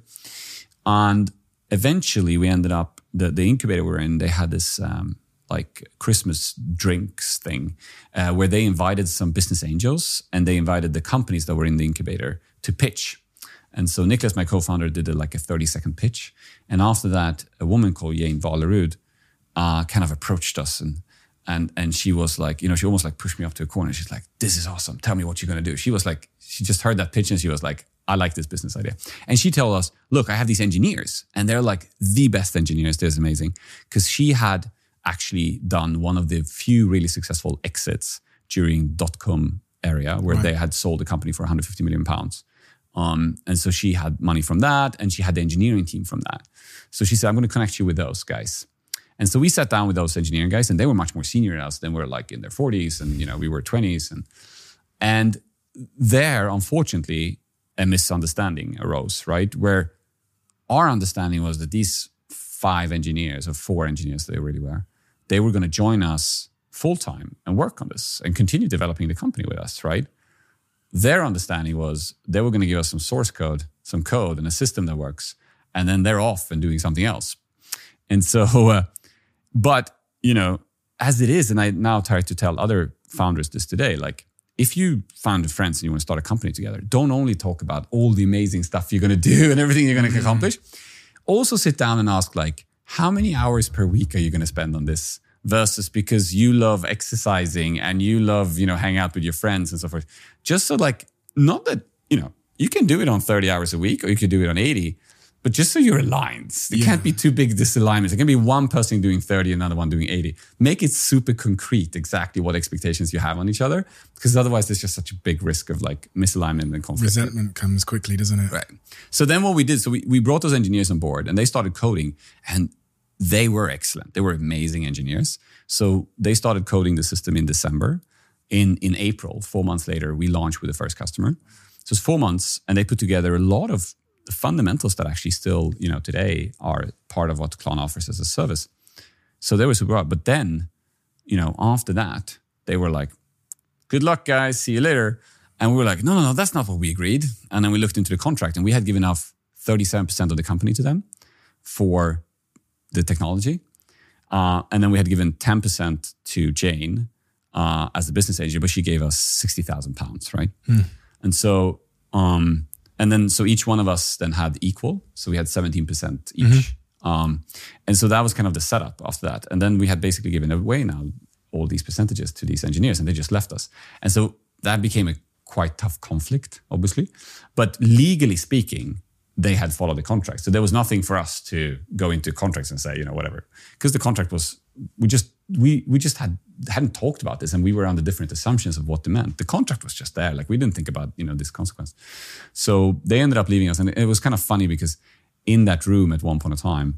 And eventually we ended up, the, the incubator we were in, they had this um, like Christmas drinks thing uh, where they invited some business angels and they invited the companies that were in the incubator to pitch. And so Nicholas, my co-founder, did a, like a thirty second pitch. And after that, a woman called Jane Valerud uh, kind of approached us and and and she was like, you know, she almost like pushed me up to a corner. She's like, this is awesome. Tell me what you're going to do. She was like, she just heard that pitch and she was like, I like this business idea. And she told us, look, I have these engineers and they're like the best engineers. They're amazing. Because she had actually done one of the few really successful exits during dot-com area where right. they had sold a company for one hundred fifty million pounds. Um, and so she had money from that and she had the engineering team from that. So she said, I'm going to connect you with those guys. And so we sat down with those engineering guys and they were much more senior than us. They were like in their forties and, you know, we were twenties. And, and there, unfortunately, a misunderstanding arose, right? Where our understanding was that these five engineers or four engineers, they really were, they were going to join us full-time and work on this and continue developing the company with us, right? Their understanding was they were going to give us some source code, some code and a system that works, and then they're off and doing something else. And so, uh, but, you know, as it is, and I now try to tell other founders this today, like, if you found friends and you want to start a company together, don't only talk about all the amazing stuff you're going to do and everything you're going to accomplish. Also sit down and ask, like, how many hours per week are you going to spend on this? Versus because you love exercising and you love, you know, hang out with your friends and so forth. Just so like, not that, you know, you can do it on thirty hours a week or you could do it on eighty, but just so you're aligned. It yeah. can't be too big disalignments. It can be one person doing thirty, another one doing eighty. Make it super concrete exactly what expectations you have on each other, because otherwise there's just such a big risk of like misalignment and conflict. Resentment comes quickly, doesn't it? Right. So then what we did, so we, we brought those engineers on board and they started coding and they were excellent. They were amazing engineers. So they started coding the system in December. In, in April, four months later, we launched with the first customer. So it's four months and they put together a lot of the fundamentals that actually still, you know, today are part of what Klarna offers as a service. So they were super hard. But then, you know, after that, they were like, good luck, guys. See you later. And we were like, no, no, no, that's not what we agreed. And then we looked into the contract and we had given off thirty-seven percent of the company to them for the technology. Uh, and then we had given ten percent to Jane uh, as the business agent, but she gave us sixty thousand pounds, right? Hmm. And so, um, and then, so each one of us then had equal. So we had seventeen percent each. Mm-hmm. Um, and so that was kind of the setup after that. And then we had basically given away now all these percentages to these engineers and they just left us. And so that became a quite tough conflict, obviously. But legally speaking, they had followed the contract. So there was nothing for us to go into contracts and say, you know, whatever. Because the contract was, we just, we we just had, hadn't talked about this and we were under different assumptions of what it meant. The contract was just there. Like we didn't think about, you know, this consequence. So they ended up leaving us. And it was kind of funny because in that room at one point in time,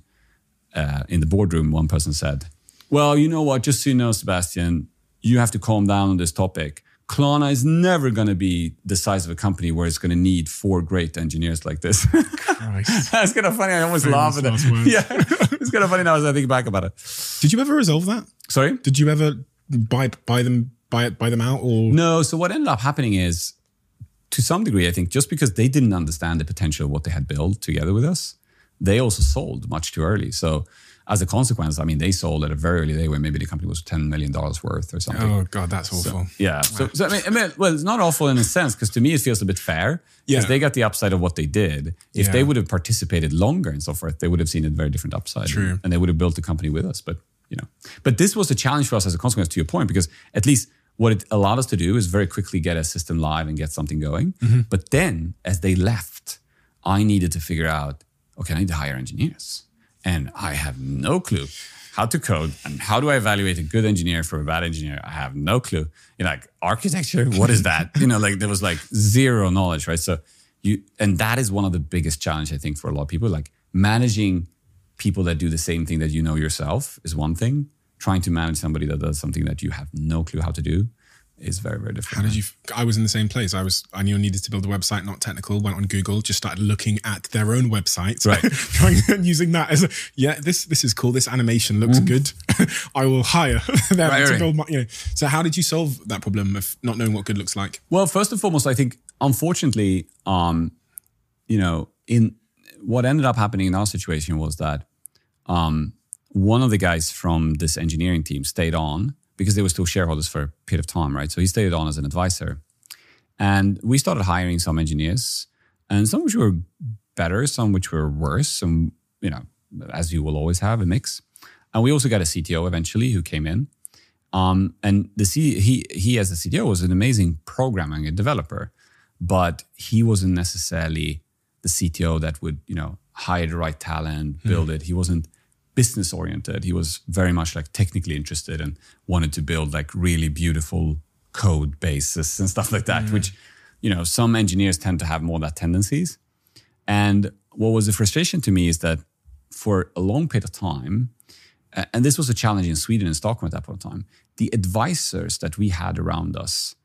uh, in the boardroom, one person said, well, you know what, just so you know, Sebastian, you have to calm down on this topic Klarna is never going to be the size of a company where it's going to need four great engineers like this. That's kind of funny. I almost laugh at that. Yeah, it's kind of funny now as I think back about it. Did you ever resolve that? Sorry? Did you ever buy buy them buy buy them out or no? So what ended up happening is, to some degree, I think just because they didn't understand the potential of what they had built together with us, they also sold much too early. So as a consequence, I mean, they sold at a very early day when maybe the company was ten million dollars worth or something. Oh, God, that's awful. So, yeah. So, so I, mean, I mean, well, it's not awful in a sense, because to me, it feels a bit fair. Because yeah. they got the upside of what they did. If yeah. they would have participated longer and so forth, they would have seen a very different upside. True. And, and they would have built the company with us. But, you know, but this was a challenge for us as a consequence, to your point, because at least what it allowed us to do is very quickly get a system live and get something going. Mm-hmm. But then, as they left, I needed to figure out, okay, I need to hire engineers. And I have no clue how to code, and how do I evaluate a good engineer from a bad engineer? I have no clue. You know, like architecture, what is that? You know, like there was like zero knowledge, right? So you, and that is one of the biggest challenge I think for a lot of people. Like managing people that do the same thing that you know yourself is one thing. Trying to manage somebody that does something that you have no clue how to do is very, very different. How did you, I was in the same place. I was, I knew I needed to build a website, not technical, went on Google, just started looking at their own websites, right. trying and using that as a, yeah, this, this is cool. This animation looks mm. good. I will hire them right, to right. build my, you know. So how did you solve that problem of not knowing what good looks like? Well, first and foremost, I think, unfortunately, um, you know, in what ended up happening in our situation was that, um, one of the guys from this engineering team stayed on because they were still shareholders for a period of time, right? So he stayed on as an advisor. And we started hiring some engineers, and some which were better, some which were worse, some, you know, as you will always have, a mix. And we also got a C T O eventually who came in. Um, and the C, he, he as a C T O was an amazing programmer and developer, but he wasn't necessarily the C T O that would, you know, hire the right talent, build mm. it. He wasn't business oriented. He was very much like technically interested and wanted to build like really beautiful code bases and stuff like that, mm. which, you know, some engineers tend to have more of that tendencies. And what was the frustration to me is that for a long period of time, uh, and this was a challenge in Sweden and Stockholm at that point of time, the advisors that we had around us,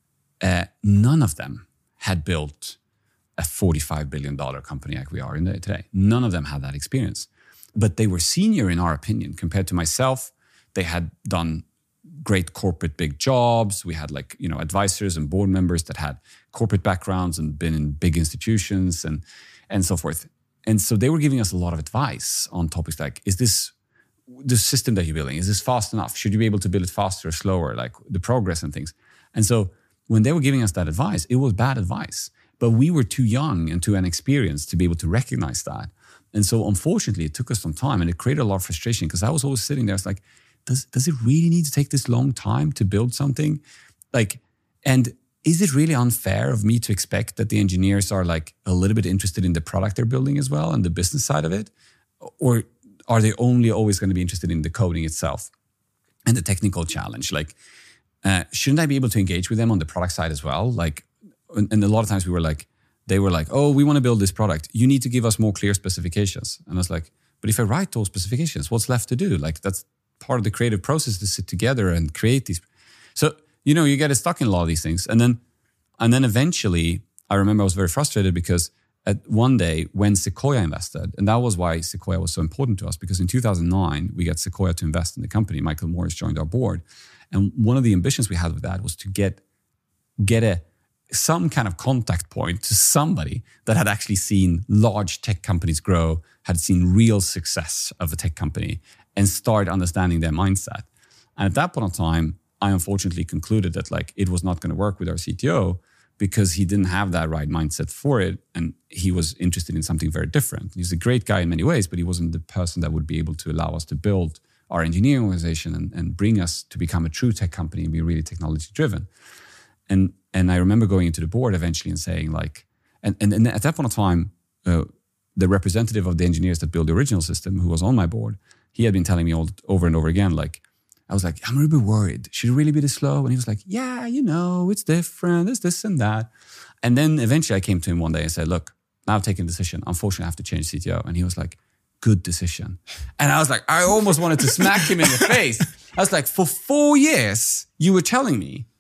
uh, none of them had built a forty-five billion dollars company like we are in there today. None of them had that experience. But they were senior in our opinion compared to myself. They had done great corporate big jobs. We had like, you know, advisors and board members that had corporate backgrounds and been in big institutions and, and so forth. And so they were giving us a lot of advice on topics like, is this the system that you're building? Is this fast enough? Should you be able to build it faster or slower? Like the progress and things. And so when they were giving us that advice, it was bad advice. But we were too young and too inexperienced to be able to recognize that. And so, unfortunately, it took us some time, and it created a lot of frustration because I was always sitting there. It's like, does does it really need to take this long time to build something? Like, and is it really unfair of me to expect that the engineers are like a little bit interested in the product they're building as well and the business side of it, or are they only always going to be interested in the coding itself and the technical challenge? Like, uh, shouldn't I be able to engage with them on the product side as well? Like, and, and a lot of times we were like. They were like, oh, we want to build this product. You need to give us more clear specifications. And I was like, but if I write those specifications, what's left to do? Like, that's part of the creative process to sit together and create these. So, you know, you get stuck in a lot of these things. And then, and then eventually, I remember I was very frustrated because at one day when Sequoia invested, and that was why Sequoia was so important to us, because in two thousand nine, we got Sequoia to invest in the company. Michael Morris joined our board. And one of the ambitions we had with that was to get, get a, some kind of contact point to somebody that had actually seen large tech companies grow, had seen real success of a tech company, and start understanding their mindset. And at that point in time, I unfortunately concluded that like it was not going to work with our C T O because he didn't have that right mindset for it. And he was interested in something very different. He's a great guy in many ways, but he wasn't the person that would be able to allow us to build our engineering organization and, and bring us to become a true tech company and be really technology driven. And and I remember going into the board eventually and saying like, and, and, and at that point of time, uh, the representative of the engineers that built the original system, who was on my board, he had been telling me all, over and over again, like, I was like, I'm a little bit worried. Should it really be this slow? And he was like, yeah, you know, it's different. There's this and that. And then eventually I came to him one day and said, look, now I've taken a decision. Unfortunately, I have to change C T O. And he was like, good decision. And I was like, I almost wanted to smack him in the face. I was like, for four years, you were telling me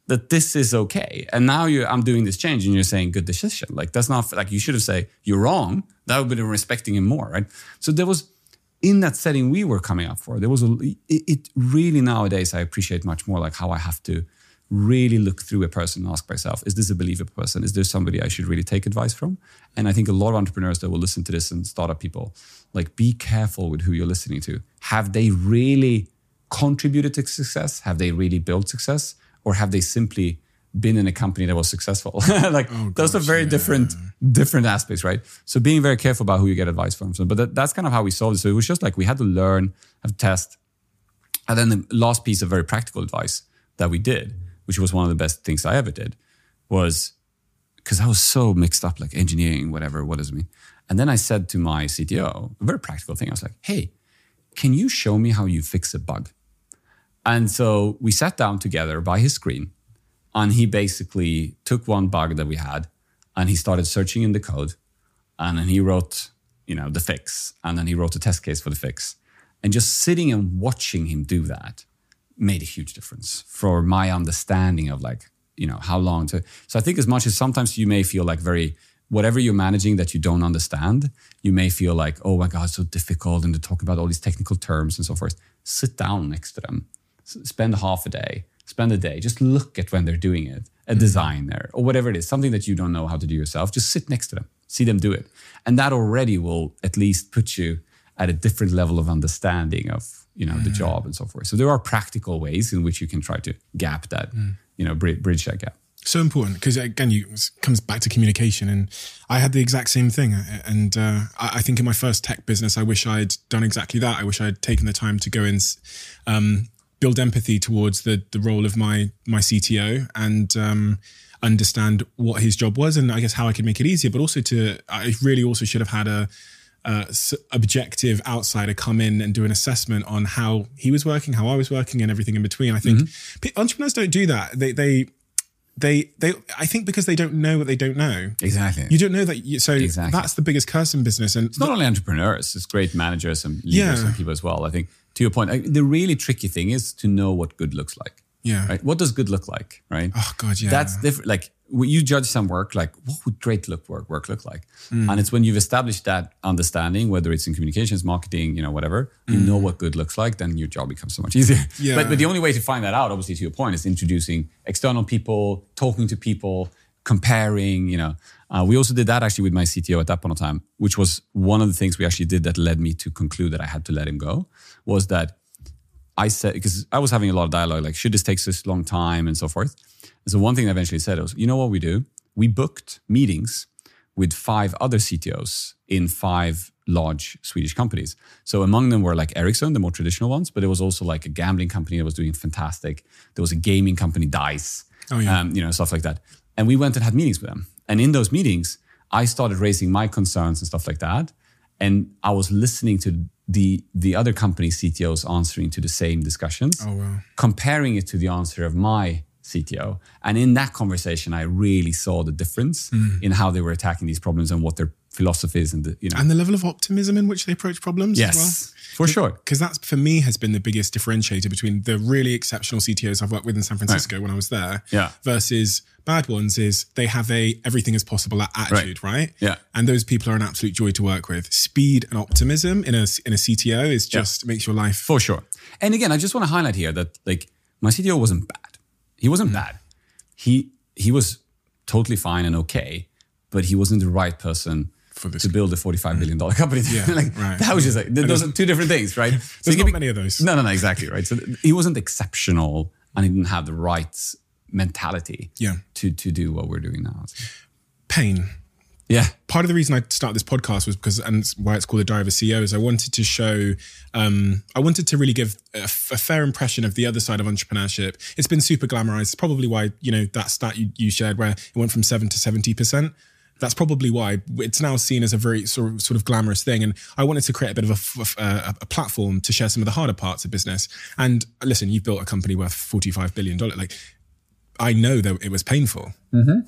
that this is okay. And now you I'm doing this change and you're saying good decision. Like that's not like you should have said you're wrong. That would have been respecting him more, right? So there was in that setting we were coming up for, there was a it, it really nowadays I appreciate much more like how I have to really look through a person and ask myself, is this a believable person? Is there somebody I should really take advice from? And I think a lot of entrepreneurs that will listen to this and startup people, like be careful with who you're listening to. Have they really contributed to success? Have they really built success? Or have they simply been in a company that was successful? like oh, those gosh, are very yeah. different different aspects, right? So being very careful about who you get advice from. So, but that, that's kind of how we solved it. So it was just like we had to learn, have to test. And then the last piece of very practical advice that we did, which was one of the best things I ever did, was because I was so mixed up, like engineering, whatever, what does it mean? And then I said to my C T O, a very practical thing. I was like, hey, can you show me how you fix a bug? And so we sat down together by his screen, and he basically took one bug that we had, and he started searching in the code, and then he wrote, you know, the fix, and then he wrote a test case for the fix. And just sitting and watching him do that made a huge difference for my understanding of like, you know, how long to... So I think as much as sometimes you may feel like very... Whatever you're managing that you don't understand, you may feel like, oh my God, it's so difficult and to talk about all these technical terms and so forth. Sit down next to them. S- spend half a day. Spend a day. Just look at when they're doing it. A mm-hmm. design there or whatever it is. Something that you don't know how to do yourself. Just sit next to them. See them do it. And that already will at least put you at a different level of understanding of, you know, mm. the job and so forth. So there are practical ways in which you can try to gap that, mm. you know, bridge, bridge that gap. So important because again, you, it comes back to communication, and I had the exact same thing. And uh, I think in my first tech business, I wish I'd done exactly that. I wish I'd taken the time to go and um, build empathy towards the the role of my my C T O and um, understand what his job was, and I guess how I could make it easier. But also to, I really also should have had a Uh, objective outsider come in and do an assessment on how he was working, how I was working, and everything in between. I think mm-hmm. entrepreneurs don't do that. They, they, they, they. I think because they don't know what they don't know. Exactly. You don't know that. You, so exactly. that's the biggest curse in business. And it's not only entrepreneurs; it's great managers and leaders yeah. and people as well. I think to your point, the really tricky thing is to know what good looks like. Yeah. Right. What does good look like? Right. Oh God. Yeah. That's different. Like. You judge some work like, what would great look work work look like? Mm. And it's when you've established that understanding, whether it's in communications, marketing, you know, whatever, mm. you know what good looks like, then your job becomes so much easier. Yeah. But, but the only way to find that out, obviously, to your point, is introducing external people, talking to people, comparing, you know. Uh, we also did that actually with my C T O at that point of time, which was one of the things we actually did that led me to conclude that I had to let him go, was that I said, because I was having a lot of dialogue, like, should this take this long time and so forth? And so one thing I eventually said was, you know what we do? We booked meetings with five other C T Os in five large Swedish companies. So among them were like Ericsson, the more traditional ones, but there was also like a gambling company that was doing fantastic. There was a gaming company, DICE, oh, yeah. um, you know, stuff like that. And we went and had meetings with them. And in those meetings, I started raising my concerns and stuff like that. And I was listening to the the other company C T Os answering to the same discussions, oh, wow. comparing it to the answer of my C T O. And in that conversation, I really saw the difference mm. in how they were attacking these problems and what their philosophy is, and the, you know, and the level of optimism in which they approach problems. Yes, as well. For sure. Because that's, for me, has been the biggest differentiator between the really exceptional C T Os I've worked with in San Francisco right. when I was there, yeah. versus bad ones. Is they have a everything is possible attitude, right? right? Yeah. And those people are an absolute joy to work with. Speed and optimism in a in a C T O is just yeah. makes your life for sure. And again, I just want to highlight here that like my C T O wasn't bad. He wasn't mm. bad. He he was totally fine and okay, but he wasn't the right person for this to build a forty-five mm. billion dollar company. Yeah, like, right. That was just like, those are two different things, right? There's so not be, many of those. No, no, no, exactly, right. So he wasn't exceptional and he didn't have the right mentality yeah. to, to do what we're doing now. Pain. Yeah. Part of the reason I started this podcast was because, and why it's called The Diary of a C E O, is I wanted to show, um, I wanted to really give a, a fair impression of the other side of entrepreneurship. It's been super glamorized. It's probably why, you know, that stat you, you shared where it went from seven to seventy percent. That's probably why it's now seen as a very sort of, sort of glamorous thing. And I wanted to create a bit of a, a, a platform to share some of the harder parts of business. And listen, you've built a company worth forty-five billion dollars. Like, I know that it was painful. Mm-hmm.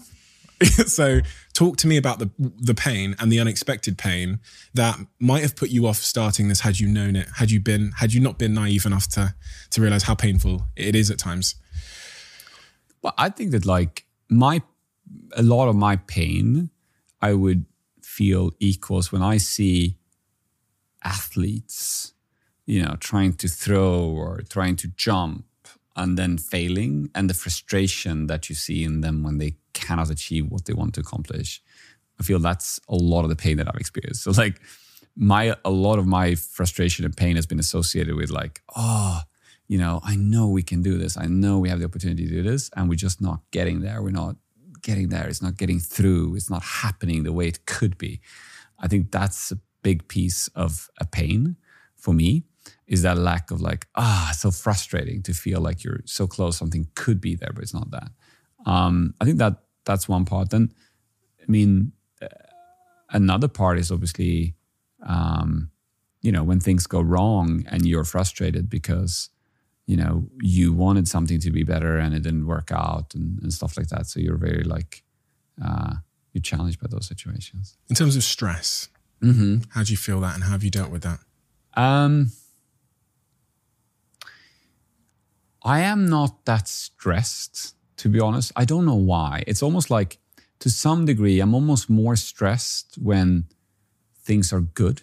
So talk to me about the the pain and the unexpected pain that might have put you off starting this had you known it, had you been, had you not been naive enough to to realize how painful it is at times. Well, I think that like my, a lot of my pain, I would feel equals when I see athletes, you know, trying to throw or trying to jump and then failing, and the frustration that you see in them when they cannot achieve what they want to accomplish. I feel that's a lot of the pain that I've experienced. So like my, a lot of my frustration and pain has been associated with like, oh, you know, I know we can do this. I know we have the opportunity to do this, and we're just not getting there. We're not getting there. It's not getting through. It's not happening the way it could be. I think that's a big piece of a pain for me, is that lack of like, ah, so frustrating to feel like you're so close, something could be there, but it's not that. Um, I think that that's one part. Then, I mean, uh, another part is obviously, um, you know, when things go wrong and you're frustrated because, you know, you wanted something to be better and it didn't work out and, and stuff like that. So you're very like, uh, you're challenged by those situations. In terms of stress, mm-hmm. how do you feel that and how have you dealt with that? Um, I am not that stressed, to be honest. I don't know why. It's almost like, to some degree, I'm almost more stressed when things are good.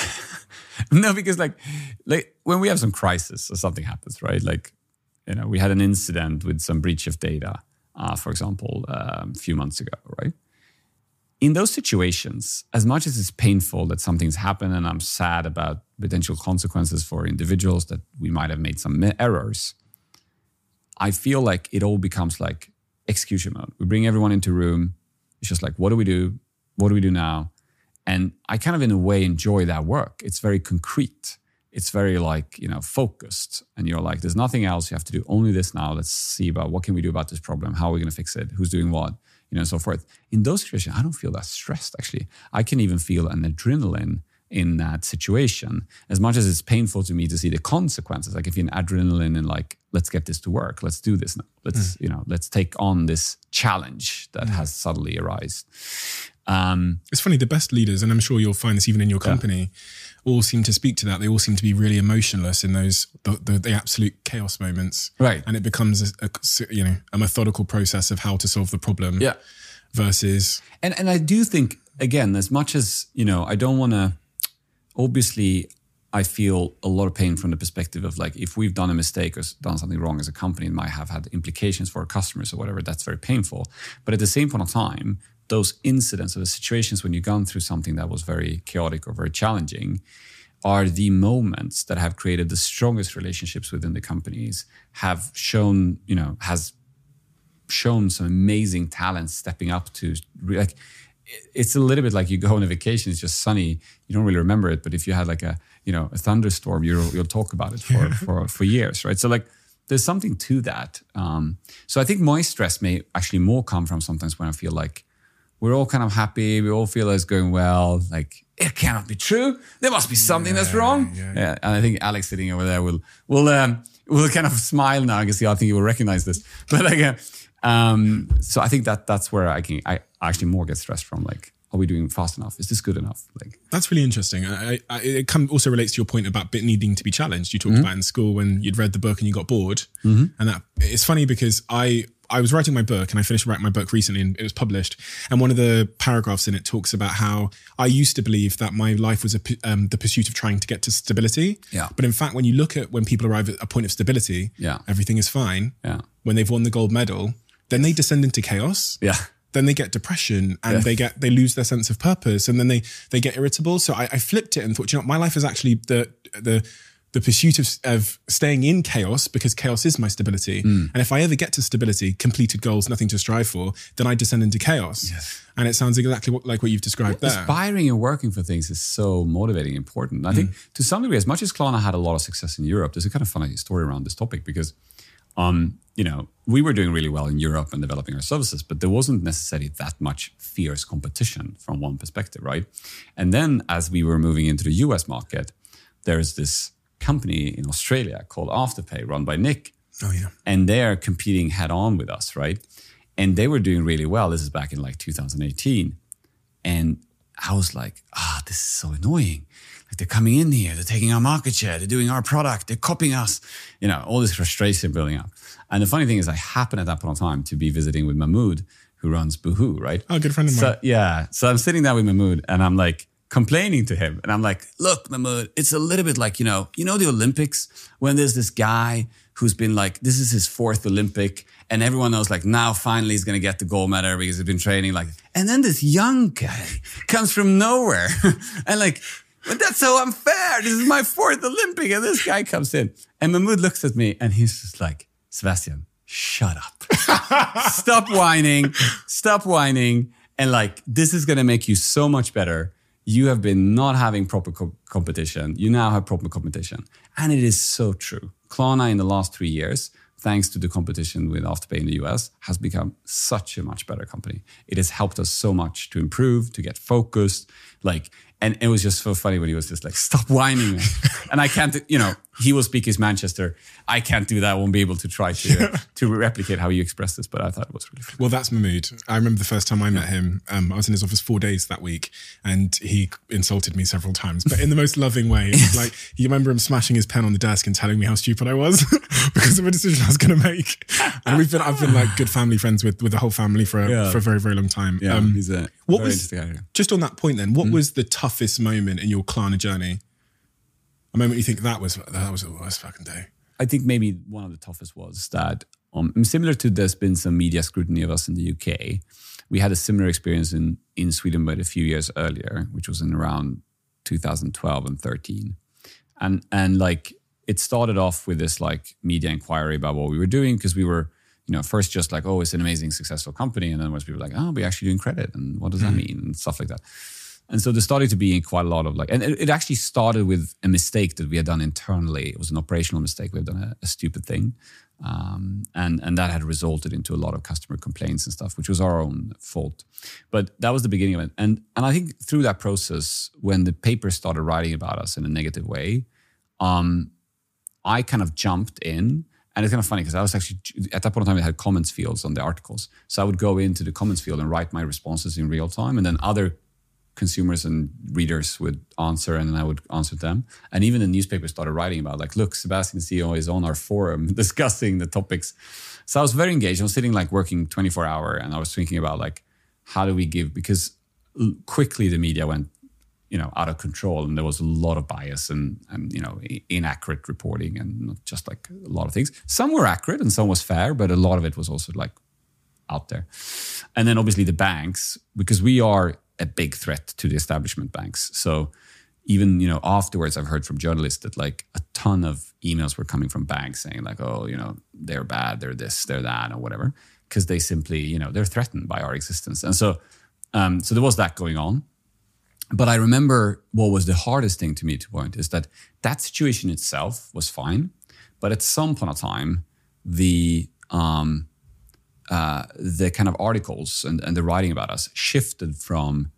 No, because like, like when we have some crisis or something happens, right? Like, you know, we had an incident with some breach of data, uh, for example, um, a few months ago, right? In those situations, as much as it's painful that something's happened and I'm sad about potential consequences for individuals that we might have made some errors, I feel like it all becomes like execution mode. We bring everyone into a room. It's just like, what do we do? What do we do now? And I kind of, in a way, enjoy that work. It's very concrete. It's very like, you know, focused. And you're like, there's nothing else. You have to do only this now. Let's see about what can we do about this problem? How are we going to fix it? Who's doing what? You know, and so forth. In those situations, I don't feel that stressed, actually. I can even feel an adrenaline in that situation. As much as it's painful to me to see the consequences, like if you're an adrenaline and like, let's get this to work. Let's do this now. Let's, mm. you know, let's take on this challenge that mm. has suddenly arisen. Um, it's funny, the best leaders, and I'm sure you'll find this even in your company, yeah. all seem to speak to that. They all seem to be really emotionless in those, the, the, the absolute chaos moments. Right. And it becomes, a, a, you know, a methodical process of how to solve the problem. Yeah. Versus. And, and I do think, again, as much as, you know, I don't want to, obviously, I feel a lot of pain from the perspective of like, if we've done a mistake or done something wrong as a company, it might have had implications for our customers or whatever. That's very painful. But at the same point of time, those incidents or the situations when you've gone through something that was very chaotic or very challenging are the moments that have created the strongest relationships within the companies, have shown, you know, has shown some amazing talent stepping up to, like, it's a little bit like you go on a vacation, it's just sunny, you don't really remember it, but if you had like a, you know, a thunderstorm, you'll, you'll talk about it for, yeah. for, for years, right? So like, there's something to that. Um, so I think my stress may actually more come from sometimes when I feel like we're all kind of happy, we all feel like it's going well, like, it cannot be true. There must be something yeah, that's wrong. Yeah, yeah. yeah, and I think Alex sitting over there will will um, will kind of smile now. I guess I think he will recognize this. But like, uh, um, so I think that that's where I can I actually more get stressed from. Like, are we doing fast enough? Is this good enough? Like, that's really interesting. I, I, it come, also relates to your point about bit needing to be challenged. You talked mm-hmm. about in school when you'd read the book and you got bored, mm-hmm. and that it's funny because I. I was writing my book and I finished writing my book recently and it was published. And one of the paragraphs in it talks about how I used to believe that my life was a, um, the pursuit of trying to get to stability. Yeah. But in fact, when you look at when people arrive at a point of stability, yeah. everything is fine. Yeah. When they've won the gold medal, then they descend into chaos. Yeah. Then they get depression and yeah. they get they lose their sense of purpose and then they they get irritable. So I, I flipped it and thought, you know, my life is actually the the the pursuit of, of staying in chaos because chaos is my stability. Mm. And if I ever get to stability, completed goals, nothing to strive for, then I descend into chaos. Yes. And it sounds exactly what, like what you've described well, there. Aspiring and working for things is so motivating and important. I mm. think to some degree, as much as Klarna had a lot of success in Europe, there's a kind of funny story around this topic because, um, you know, we were doing really well in Europe and developing our services, but there wasn't necessarily that much fierce competition from one perspective, right? And then as we were moving into the U S market, there's this company in Australia called Afterpay run by Nick. Oh yeah. And they're competing head on with us, right? And they were doing really well. This is back in like two thousand eighteen. And I was like, ah, this is so annoying. they're coming in here, they're taking our market share, they're doing our product, they're copying us, you know, all this frustration building up. And the funny thing is I happened at that point in time to be visiting with Mahmood, who runs Boohoo, right? Oh, good friend of mine. So, yeah. So I'm sitting there with Mahmood and I'm like complaining to him. And I'm like, look, Mahmood, it's a little bit like, you know, you know the Olympics when there's this guy who's been like, this is his fourth Olympic. And everyone knows like now finally he's going to get the gold medal because he's been training like, and then this young guy comes from nowhere and like, but that's so unfair. This is my fourth Olympic and this guy comes in. And Mahmood looks at me and he's just like, Sebastian, shut up. Stop whining. Stop whining. And like, this is going to make you so much better. You have been not having proper co- competition. You now have proper competition. And it is so true. Klarna in the last three years, thanks to the competition with Afterpay in the U S, has become such a much better company. It has helped us so much to improve, to get focused. Like, and it was just so funny when he was just like, stop whining, man. And I can't, you know, he will speak his Manchester. I can't do that. I won't be able to try to, to replicate how you express this, but I thought it was really fun. Well, that's Mahmood. I remember the first time I met him, um, I was in his office four days that week and he insulted me several times, but in the most loving way. It was like, you remember him smashing his pen on the desk and telling me how stupid I was because of a decision I was going to make. And we've been, I've been like good family friends with, with the whole family for a, yeah. for a very, very long time. Yeah, um, he's a what very was, interesting guy. just on that point then, what Mm. was the toughest moment in your Klarna journey? A moment you think that was, that was the worst fucking day. I think maybe one of the toughest was that, um, similar to there's been some media scrutiny of us in the U K, we had a similar experience in, in Sweden, but a few years earlier, which was in around two thousand twelve and thirteen. And, and like, it started off with this like media inquiry about what we were doing because we were, you know, first just like, oh, it's an amazing, successful company. And then once people were like, oh, we're actually doing credit. And what does that mean? And stuff like that. And so there started to be quite a lot of like, and it, it actually started with a mistake that we had done internally. It was an operational mistake. We had done a, a stupid thing. Um, and, and that had resulted into a lot of customer complaints and stuff, which was our own fault. But that was the beginning of it. And, and I think through that process, when the papers started writing about us in a negative way, um, I kind of jumped in. And it's kind of funny because I was actually, at that point in time, we had comments fields on the articles. So I would go into the comments field and write my responses in real time. And then other consumers and readers would answer and then I would answer them. And even the newspaper started writing about like, look, Sebastian, the C E O, is on our forum discussing the topics. So I was very engaged. I was sitting like working twenty-four hour and I was thinking about like, how do we give, because quickly the media went, you know, out of control and there was a lot of bias and, and, you know, inaccurate reporting and not just like a lot of things. Some were accurate and some was fair, but a lot of it was also like out there. And then obviously the banks, because we are a big threat to the establishment banks. So even, you know, afterwards I've heard from journalists that like a ton of emails were coming from banks saying like, oh, you know, they're bad, they're this, they're that, or whatever, because they simply, you know, they're threatened by our existence. And so, um, so there was that going on. But I remember what was the hardest thing to me to point is that that situation itself was fine. But at some point of time, the um, uh, the kind of articles and, and the writing about us shifted from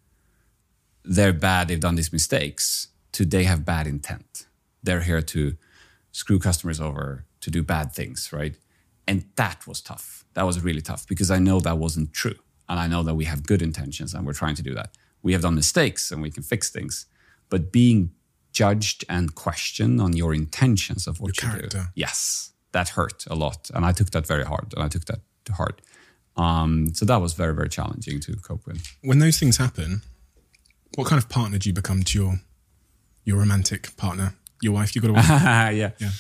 they're bad, they've done these mistakes, to they have bad intent. They're here to screw customers over, to do bad things, right? And that was tough. That was really tough because I know that wasn't true. And I know that we have good intentions and we're trying to do that. We have done mistakes and we can fix things. But being judged and questioned on your intentions of what your you character. do, yes, that hurt a lot. And I took that very hard. And I took that to heart. Um, so that was very, very challenging to cope with. When those things happen, what kind of partner do you become to your your romantic partner? Your wife? You got a wife? yeah. Yeah.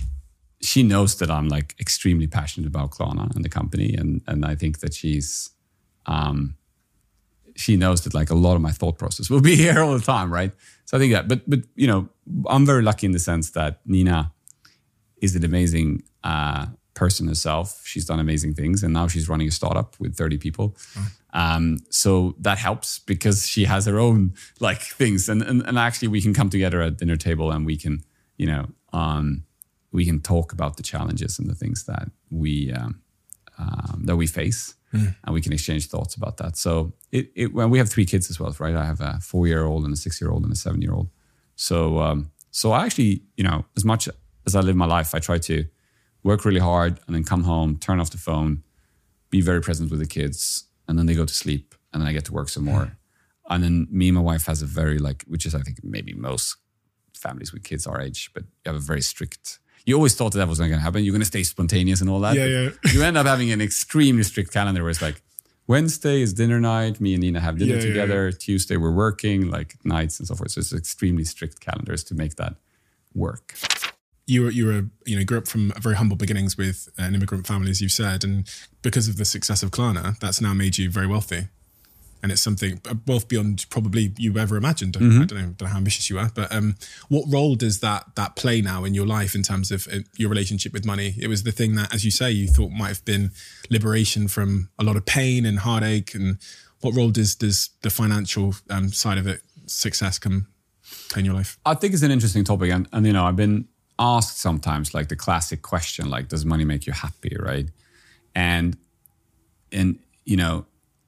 She knows that I'm like extremely passionate about Klarna and the company. And, and I think that she's... Um, she knows that like a lot of my thought process will be here all the time, right? So I think that, but, but you know, I'm very lucky in the sense that Nina is an amazing uh, person herself. She's done amazing things and now she's running a startup with thirty people. Mm. Um, so that helps because she has her own like things and, and, and actually we can come together at dinner table and we can, you know, um, we can talk about the challenges and the things that we, um, um, that we face. Mm. And we can exchange thoughts about that. So it, it when we have three kids as well, right? I have a four-year-old and a six-year-old and a seven-year-old. So um, so I actually, you know, as much as I live my life, I try to work really hard and then come home, turn off the phone, be very present with the kids, and then they go to sleep, and then I get to work some more. Mm. And then me and my wife has a very like, which is I think maybe most families with kids our age, but you have a very strict. You always thought that, that was not going to happen. You're going to stay spontaneous and all that. Yeah, yeah. You end up having an extremely strict calendar where it's like Wednesday is dinner night. Me and Nina have dinner yeah, together. Yeah, yeah. Tuesday we're working, like nights and so forth. So it's extremely strict calendars to make that work. You were, you were, you know, grew up from very humble beginnings with an immigrant family, as you've said, and because of the success of Klarna, that's now made you very wealthy. And it's something wealth beyond probably you ever imagined. Mm-hmm. I don't know, don't know how ambitious you are, but um, what role does that that play now in your life in terms of uh, your relationship with money? It was the thing that, as you say, you thought might have been liberation from a lot of pain and heartache. And what role does does the financial um, side of it, success, come play in your life? I think it's an interesting topic, and, and you know, I've been asked sometimes like the classic question, like, does money make you happy, right? And and you know.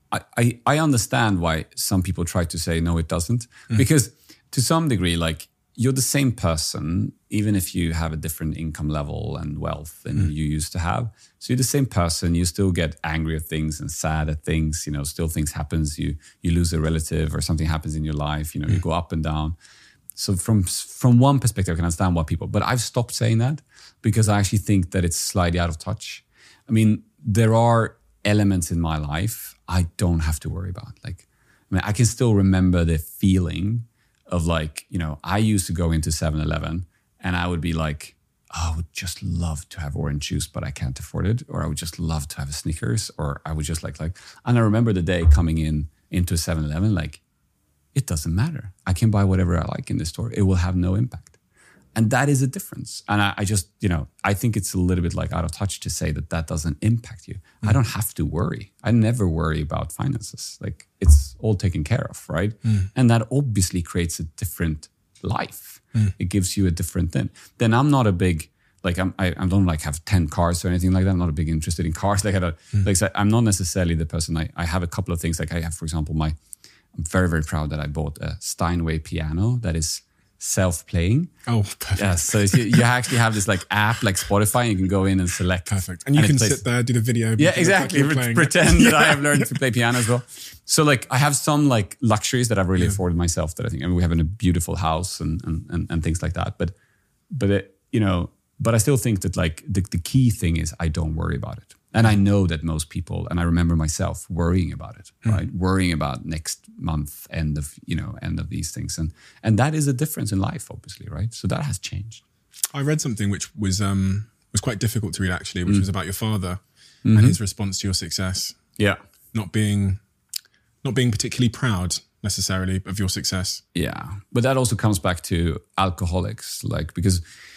I, I understand why some people try to say, no, it doesn't. Mm. Because to some degree, like you're the same person, even if you have a different income level and wealth than mm. you used to have. So you're the same person. You still get angry at things and sad at things. You know, still things happens. You you lose a relative or something happens in your life. You know, mm. you go up and down. So from from one perspective, I can understand why people. But I've stopped saying that because I actually think that it's slightly out of touch. I mean, there are elements in my life I don't have to worry about. Like, I mean, I can still remember the feeling of like, you know, I used to go into seven eleven and I would be like, oh, I would just love to have orange juice, but I can't afford it. Or I would just love to have a Snickers. Or I would just like, like, and I remember the day coming in into seven eleven, like, it doesn't matter. I can buy whatever I like in the store. It will have no impact. And that is a difference. And I, I just, you know, I think it's a little bit like out of touch to say that that doesn't impact you. Mm. I don't have to worry. I never worry about finances. Like it's all taken care of, right? Mm. And that obviously creates a different life. Mm. It gives you a different thing. Then I'm not a big, like I'm, I, I don't like have ten cars or anything like that. I'm not a big interested in cars. Like, I don't, mm. like I'm not necessarily the person. I, I have a couple of things. Like I have, for example, my, I'm very, very proud that I bought a Steinway piano that is self-playing. Oh, perfect. Yeah, so you, you actually have this like app like Spotify, and you can go in and select. Perfect. And you and can sit there, do the video. Yeah, exactly. Like pretend that I have learned to play piano as well. So like I have some like luxuries that I've really yeah. afforded myself that I think, I mean, we have in a beautiful house and, and, and, and things like that. But, but it, you know, but I still think that like the, the key thing is I don't worry about it. And I know that most people, and I remember myself worrying about it, mm. right? Worrying about next month, end of, you know, end of these things. And and that is a difference in life, obviously, right? So that has changed. I read something which was um was quite difficult to read actually, which mm. was about your father mm-hmm. and his response to your success. Yeah. Not being not being particularly proud necessarily of your success. Yeah. But that also comes back to alcoholics, like because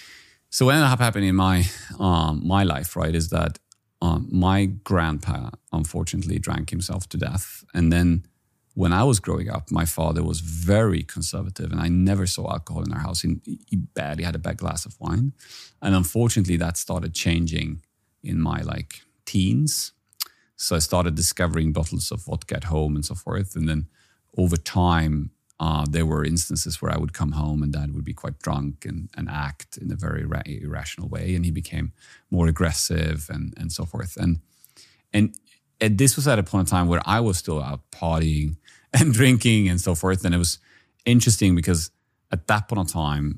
so what ended up happening in my um my life, right, is that Um, my grandpa, unfortunately, drank himself to death. And then when I was growing up, my father was very conservative and I never saw alcohol in our house. He, he barely had a bad glass of wine. And unfortunately, that started changing in my like teens. So I started discovering bottles of vodka at home and so forth. And then over time, uh, there were instances where I would come home and dad would be quite drunk and, and act in a very ra- irrational way. And he became more aggressive and, and so forth. And, and and this was at a point in time where I was still out partying and drinking and so forth. And it was interesting because at that point in time,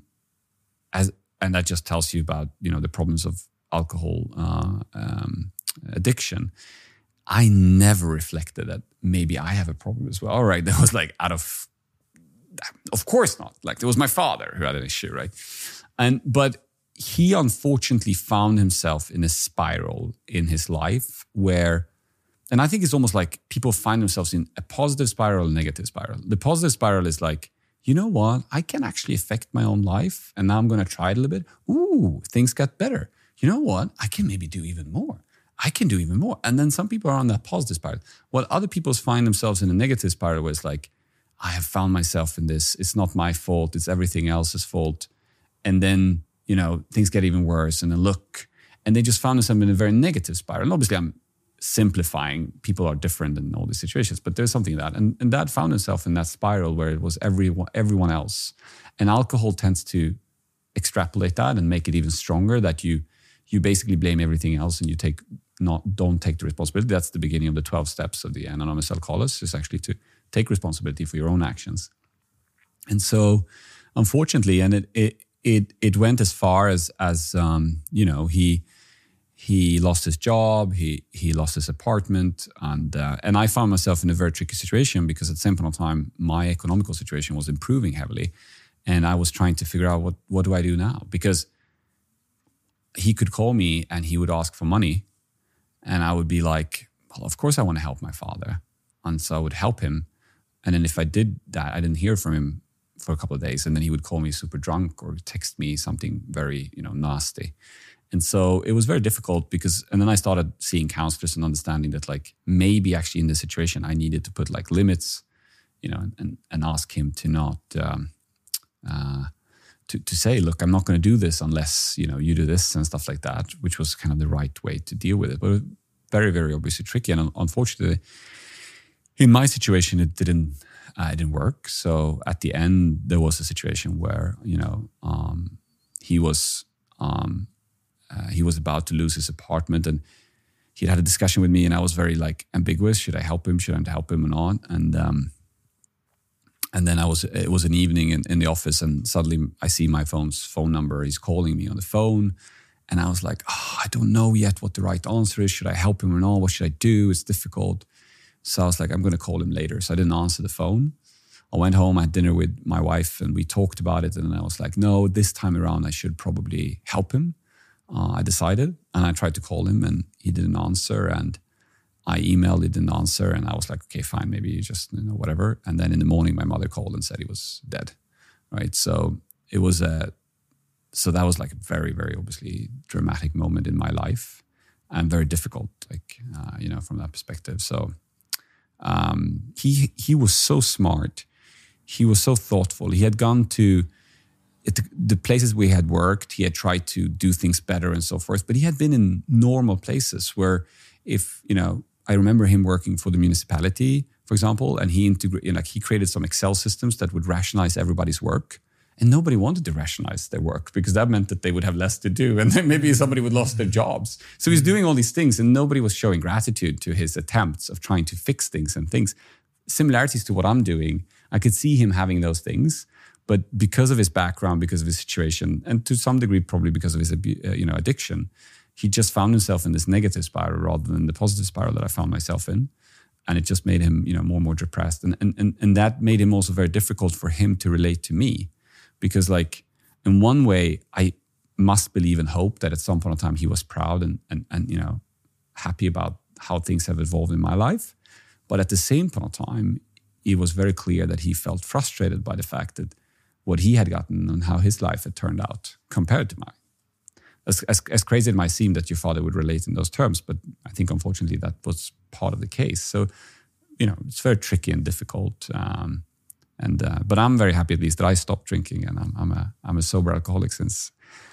as and that just tells you about, you know, the problems of alcohol uh, um, addiction. I never reflected that maybe I have a problem as well. All right, that was like out of... Of course not. Like, it was my father who had an issue, right? And but he unfortunately found himself in a spiral in his life where, and I think it's almost like people find themselves in a positive spiral and negative spiral. The positive spiral is like, you know what? I can actually affect my own life, and now I'm going to try it a little bit. Ooh, things got better. You know what? I can maybe do even more. I can do even more. And then some people are on that positive spiral. While other people find themselves in a negative spiral where it's like, I have found myself in this. It's not my fault. It's everything else's fault. And then, you know, things get even worse and then look. And they just found themselves in a very negative spiral. And obviously I'm simplifying. People are different in all these situations, but there's something in that. And, and Dad found himself in that spiral where it was everyone, everyone else. And alcohol tends to extrapolate that and make it even stronger, that you you basically blame everything else and you take not don't take the responsibility. That's the beginning of the twelve steps of the Anonymous Alcoholics, is actually to take responsibility for your own actions. And so, unfortunately, and it it it it went as far as as um, you know he he lost his job, he he lost his apartment, and uh, and I found myself in a very tricky situation because at the same point of time my economical situation was improving heavily, and I was trying to figure out what what do I do now, because he could call me and he would ask for money, and I would be like, well, of course I want to help my father, and so I would help him, and then if I did that, I didn't hear from him for a couple of days, and then he would call me super drunk or text me something very, you know, nasty. And so it was very difficult because, and then I started seeing counselors and understanding that like maybe actually in this situation I needed to put like limits, you know, and, and ask him to not, um, uh, to, to say, look, I'm not going to do this unless, you know, you do this and stuff like that, which was kind of the right way to deal with it. But very, very obviously tricky. And unfortunately, in my situation, it didn't, uh, it didn't work. So at the end, there was a situation where, you know, um, he was, um, Uh, he was about to lose his apartment, and he had a discussion with me, and I was very like ambiguous. Should I help him? Should I help him or not? And um, and then I was. It was an evening in, in the office, and suddenly I see my phone's phone number. He's calling me on the phone, and I was like, oh, I don't know yet what the right answer is. Should I help him or not? What should I do? It's difficult. So I was like, I'm going to call him later. So I didn't answer the phone. I went home, I had dinner with my wife, and we talked about it. And I was like, no, this time around I should probably help him. Uh, I decided, and I tried to call him, and he didn't answer. And I emailed, he didn't answer, and I was like, okay, fine, maybe you just, you know, whatever. And then in the morning, my mother called and said he was dead, right? So it was a, so that was like a very, very obviously dramatic moment in my life, and very difficult, like uh, you know, from that perspective. So um, he he was so smart, he was so thoughtful. He had gone to It, the places we had worked, he had tried to do things better and so forth. But he had been in normal places where, if you know, I remember him working for the municipality, for example, and he integrated, you know, like he created some Excel systems that would rationalize everybody's work, and nobody wanted to rationalize their work because that meant that they would have less to do, and then maybe somebody would lose their jobs. So he's doing all these things, and nobody was showing gratitude to his attempts of trying to fix things and things. Similarities to what I'm doing, I could see him having those things. But because of his background, because of his situation, and to some degree probably because of his uh, you know addiction, he just found himself in this negative spiral rather than the positive spiral that I found myself in, and it just made him you know more and more depressed, and and and, and that made him also very difficult for him to relate to me, because like in one way I must believe and hope that at some point in time he was proud and and and you know happy about how things have evolved in my life, but at the same point in time it was very clear that he felt frustrated by the fact that what he had gotten and how his life had turned out compared to mine. As, as, as crazy it might seem that your father would relate in those terms, but I think unfortunately that was part of the case. So, you know, it's very tricky and difficult. Um, and uh, but I'm very happy at least that I stopped drinking, and I'm, I'm a I'm a sober alcoholic since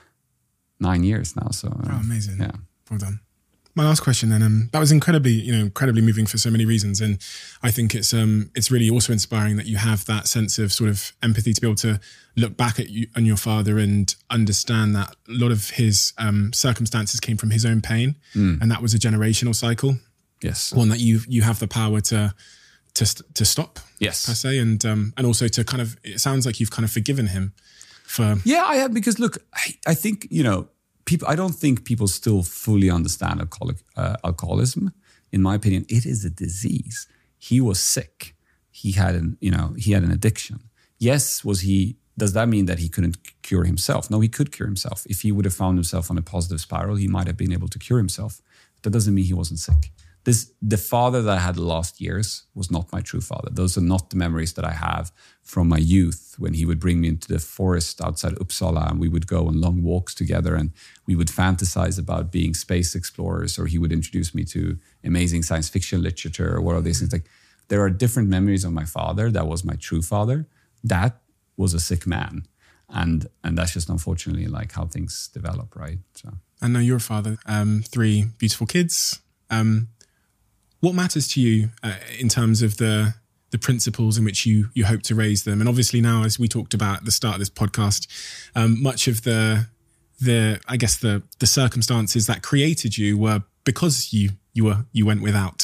nine years now. So uh, oh, amazing! Yeah, well done. My last question then, um, that was incredibly, you know, incredibly moving for so many reasons. And I think it's um, it's really also inspiring that you have that sense of sort of empathy to be able to look back at you and your father and understand that a lot of his um, circumstances came from his own pain. Mm. And that was a generational cycle. Yes. One that you you have the power to to to stop, yes, per se. And, um, and also to kind of, it sounds like you've kind of forgiven him for... Yeah, I have, because look, I, I think, you know, People, I don't think people still fully understand alcoholic, uh, alcoholism. In my opinion, it is a disease. He was sick. He had an, you know, he had an addiction. Yes, was he? Does that mean that he couldn't cure himself? No, he could cure himself. If he would have found himself on a positive spiral, he might have been able to cure himself. That doesn't mean he wasn't sick. This, the father that I had the last years was not my true father. Those are not the memories that I have from my youth, when he would bring me into the forest outside Uppsala, and we would go on long walks together, and we would fantasize about being space explorers, or he would introduce me to amazing science fiction literature, or what are these things. Like, there are different memories of my father. That was my true father. That was a sick man. And and that's just unfortunately like how things develop, right? So. I know you're a father, um, three beautiful kids. Um, What matters to you uh, in terms of the the principles in which you you hope to raise them? And obviously now, as we talked about at the start of this podcast, um, much of the the I guess the the circumstances that created you were because you you were you went without.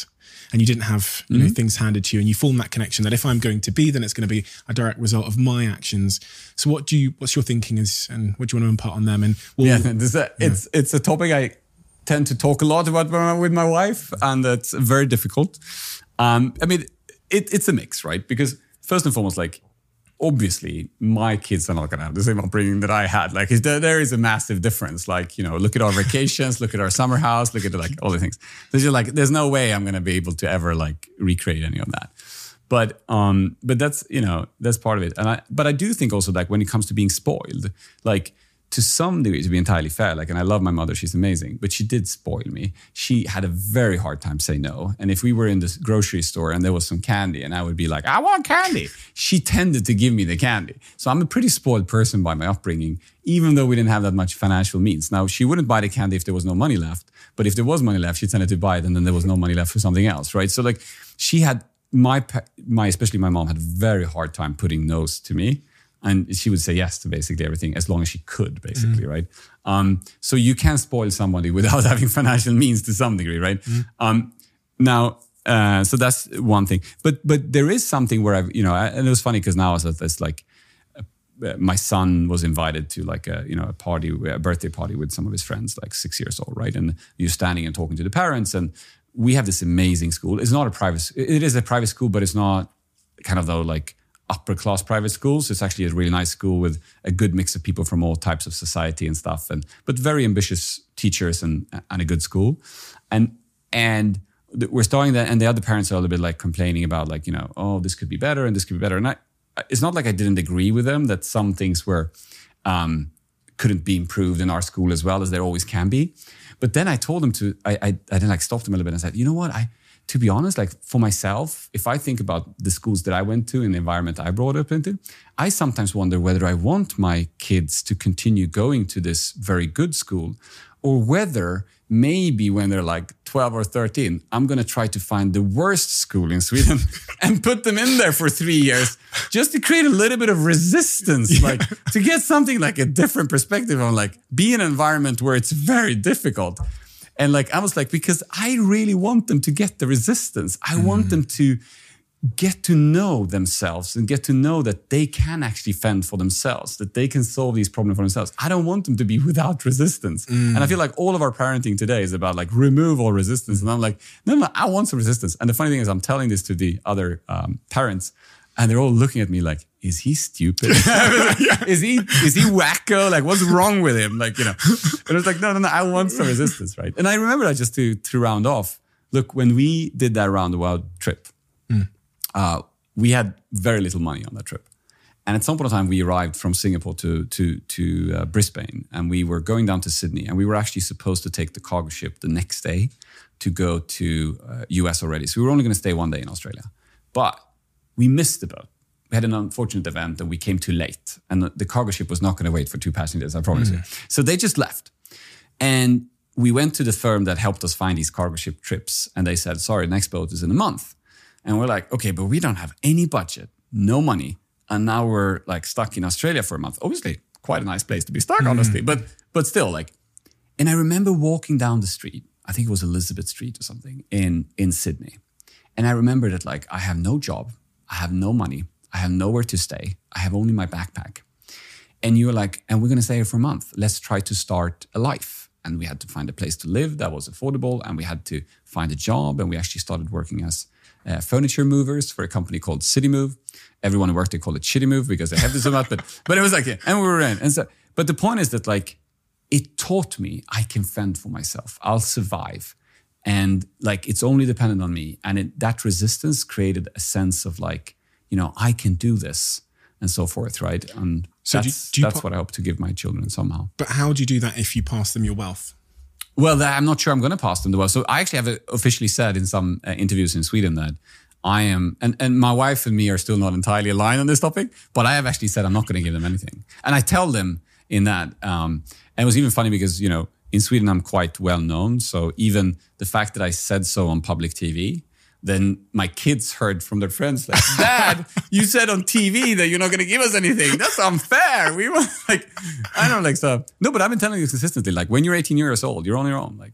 and you didn't have you mm-hmm. know, things handed to you, and you form that connection that if I'm going to be, then it's going to be a direct result of my actions. So what do you, what's your thinking is, and what do you want to impart on them? And we'll, yeah, this, uh, yeah, it's it's a topic I tend to talk a lot about with my wife, and it's very difficult. Um, I mean, it, it's a mix, right? Because first and foremost, like, obviously, my kids are not going to have the same upbringing that I had. Like, there, there is a massive difference. Like, you know, look at our vacations, look at our summer house, look at like all the things. There's just like, there's no way I'm going to be able to ever like recreate any of that. But, um, but that's, you know, that's part of it. And I, but I do think also like when it comes to being spoiled, like, to some degree, to be entirely fair, like, and I love my mother, she's amazing, but she did spoil me. She had a very hard time saying no. And if we were in this grocery store and there was some candy and I would be like, I want candy, she tended to give me the candy. So I'm a pretty spoiled person by my upbringing, even though we didn't have that much financial means. Now, she wouldn't buy the candy if there was no money left, but if there was money left, she tended to buy it and then there was no money left for something else, right? So like, she had, my, my especially my mom had a very hard time putting no's to me. And she would say yes to basically everything as long as she could, basically, mm. right? Um, so you can spoil somebody without having financial means to some degree, right? Mm. Um, now, uh, so that's one thing. But but there is something where I've, you know, and it was funny because now it's like uh, my son was invited to like a, you know, a party, a birthday party with some of his friends, like six years old, right? And you're standing and talking to the parents, and we have this amazing school. It's not a private, it is a private school, but it's not kind of though like upper class private schools. It's actually a really nice school with a good mix of people from all types of society and stuff, and but very ambitious teachers and and a good school. And and we're starting that, and the other parents are a little bit like complaining about like, you know, oh, this could be better and this could be better. And I, it's not like I didn't agree with them that some things were um, couldn't be improved in our school as well as there always can be. But then I told them to, I I, I then like stopped them a little bit and said, you know what, I. To be honest, like for myself, if I think about the schools that I went to and the environment I brought up into, I sometimes wonder whether I want my kids to continue going to this very good school, or whether maybe when they're like twelve or thirteen, I'm going to try to find the worst school in Sweden and put them in there for three years just to create a little bit of resistance, yeah. like to get something like a different perspective on like be in an environment where it's very difficult. And like, I was like, because I really want them to get the resistance. I mm. want them to get to know themselves and get to know that they can actually fend for themselves, that they can solve these problems for themselves. I don't want them to be without resistance. Mm. And I feel like all of our parenting today is about like remove all resistance. And I'm like, no, no, I want some resistance. And the funny thing is I'm telling this to the other um, parents, and they're all looking at me like, is he stupid? is he is he wacko? Like, what's wrong with him? Like, you know. And it's like, no, no, no, I want some resistance, right? And I remember that just to, to round off. Look, when we did that round the world trip, mm. uh, we had very little money on that trip. And at some point in time, we arrived from Singapore to to to uh, Brisbane, and we were going down to Sydney, and we were actually supposed to take the cargo ship the next day to go to uh, U S already. So we were only going to stay one day in Australia, but we missed the boat. We had an unfortunate event and we came too late, and the cargo ship was not going to wait for two passengers, I promise mm. you. So they just left. And we went to the firm that helped us find these cargo ship trips, and they said, sorry, next boat is in a month. And we're like, okay, but we don't have any budget, no money. And now we're like stuck in Australia for a month. Obviously, quite a nice place to be stuck, mm. honestly. But but still, like, and I remember walking down the street, I think it was Elizabeth Street or something in, in Sydney. And I remember that like, I have no job, I have no money, I have nowhere to stay, I have only my backpack. And you're like, and we're going to stay here for a month. Let's try to start a life. And we had to find a place to live that was affordable, and we had to find a job. And we actually started working as uh, furniture movers for a company called City Move. Everyone who worked there called it Shitty Move because they have this amount, but but it was like, yeah, and we were in. And so, but the point is that like, it taught me I can fend for myself. I'll survive. And like, it's only dependent on me. And it, that resistance created a sense of like, you know, I can do this and so forth, right? And so that's, do you, do you that's pa- what I hope to give my children somehow. But how do you do that if you pass them your wealth? Well, I'm not sure I'm going to pass them the wealth. So I actually have officially said in some uh, interviews in Sweden that I am, and, and my wife and me are still not entirely aligned on this topic, but I have actually said I'm not going to give them anything. And I tell them in that, um, and it was even funny because, you know, in Sweden, I'm quite well known. So even the fact that I said so on public T V, then my kids heard from their friends like, Dad, you said on T V that you're not going to give us anything. That's unfair. We were like, I don't know, like, so. No, but I've been telling you consistently, like when you're eighteen years old, you're on your own. Like,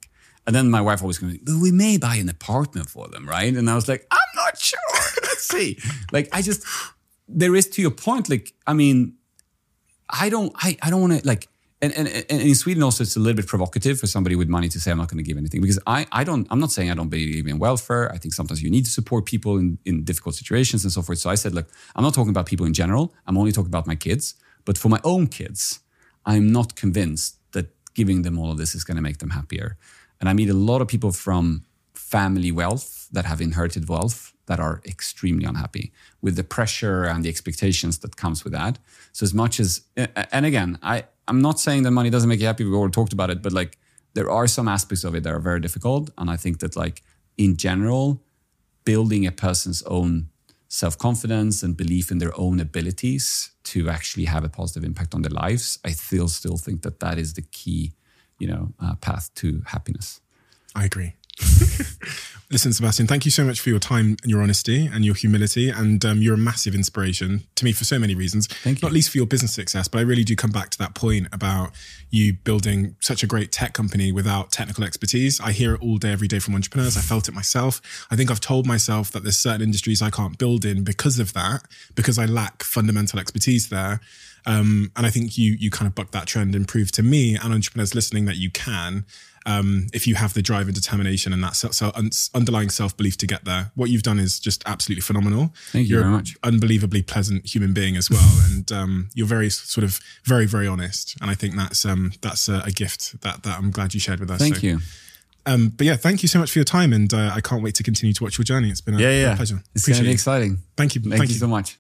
And then my wife always goes, but we may buy an apartment for them, right? And I was like, I'm not sure. Let's see. Like, I just, there is, to your point, like, I mean, I don't, I, I don't want to, like, and, and, and in Sweden also, it's a little bit provocative for somebody with money to say, I'm not going to give anything. Because I, I don't, I'm not saying I don't believe in welfare. I think sometimes you need to support people in, in difficult situations and so forth. So I said, look, I'm not talking about people in general. I'm only talking about my kids. But for my own kids, I'm not convinced that giving them all of this is going to make them happier. And I meet a lot of people from family wealth that have inherited wealth that are extremely unhappy with the pressure and the expectations that comes with that. So as much as, and again, I, I'm not saying that money doesn't make you happy. We already talked about it, but like there are some aspects of it that are very difficult. And I think that like in general, building a person's own self-confidence and belief in their own abilities to actually have a positive impact on their lives, I still still think that that is the key, you know, uh, path to happiness. I agree. Listen, Sebastian, thank you so much for your time and your honesty and your humility. And um, you're a massive inspiration to me for so many reasons. Thank you. Not least for your business success, but I really do come back to that point about you building such a great tech company without technical expertise. I hear it all day, every day from entrepreneurs. I felt it myself. I think I've told myself that there's certain industries I can't build in because of that, because I lack fundamental expertise there. Um, and I think you you kind of bucked that trend and proved to me and entrepreneurs listening that you can. Um, if you have the drive and determination and that so, so un- underlying self-belief to get there. What you've done is just absolutely phenomenal. Thank you you're very much. An unbelievably pleasant human being as well. And um, you're very sort of very, very honest. And I think that's um, that's a, a gift that, that I'm glad you shared with us. Thank so, you. Um, but yeah, thank you so much for your time. And uh, I can't wait to continue to watch your journey. It's been a, Yeah, yeah. a pleasure. It's going to be it. exciting. Thank you. Thank, Thank you you so much.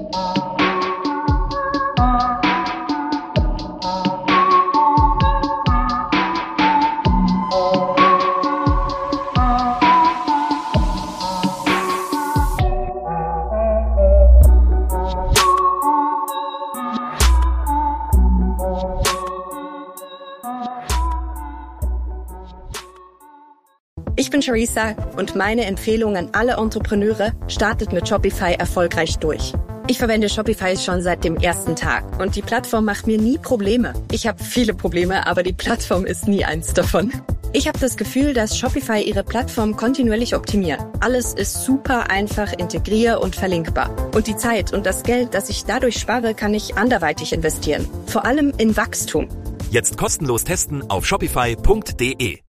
Ich bin Charissa und meine Empfehlung an alle Entrepreneure, startet mit Shopify erfolgreich durch. Ich verwende Shopify schon seit dem ersten Tag und die Plattform macht mir nie Probleme. Ich habe viele Probleme, aber die Plattform ist nie eins davon. Ich habe das Gefühl, dass Shopify ihre Plattform kontinuierlich optimiert. Alles ist super einfach, integrier- und verlinkbar. Und die Zeit und das Geld, das ich dadurch spare, kann ich anderweitig investieren. Vor allem in Wachstum. Jetzt kostenlos testen auf shopify punkt de.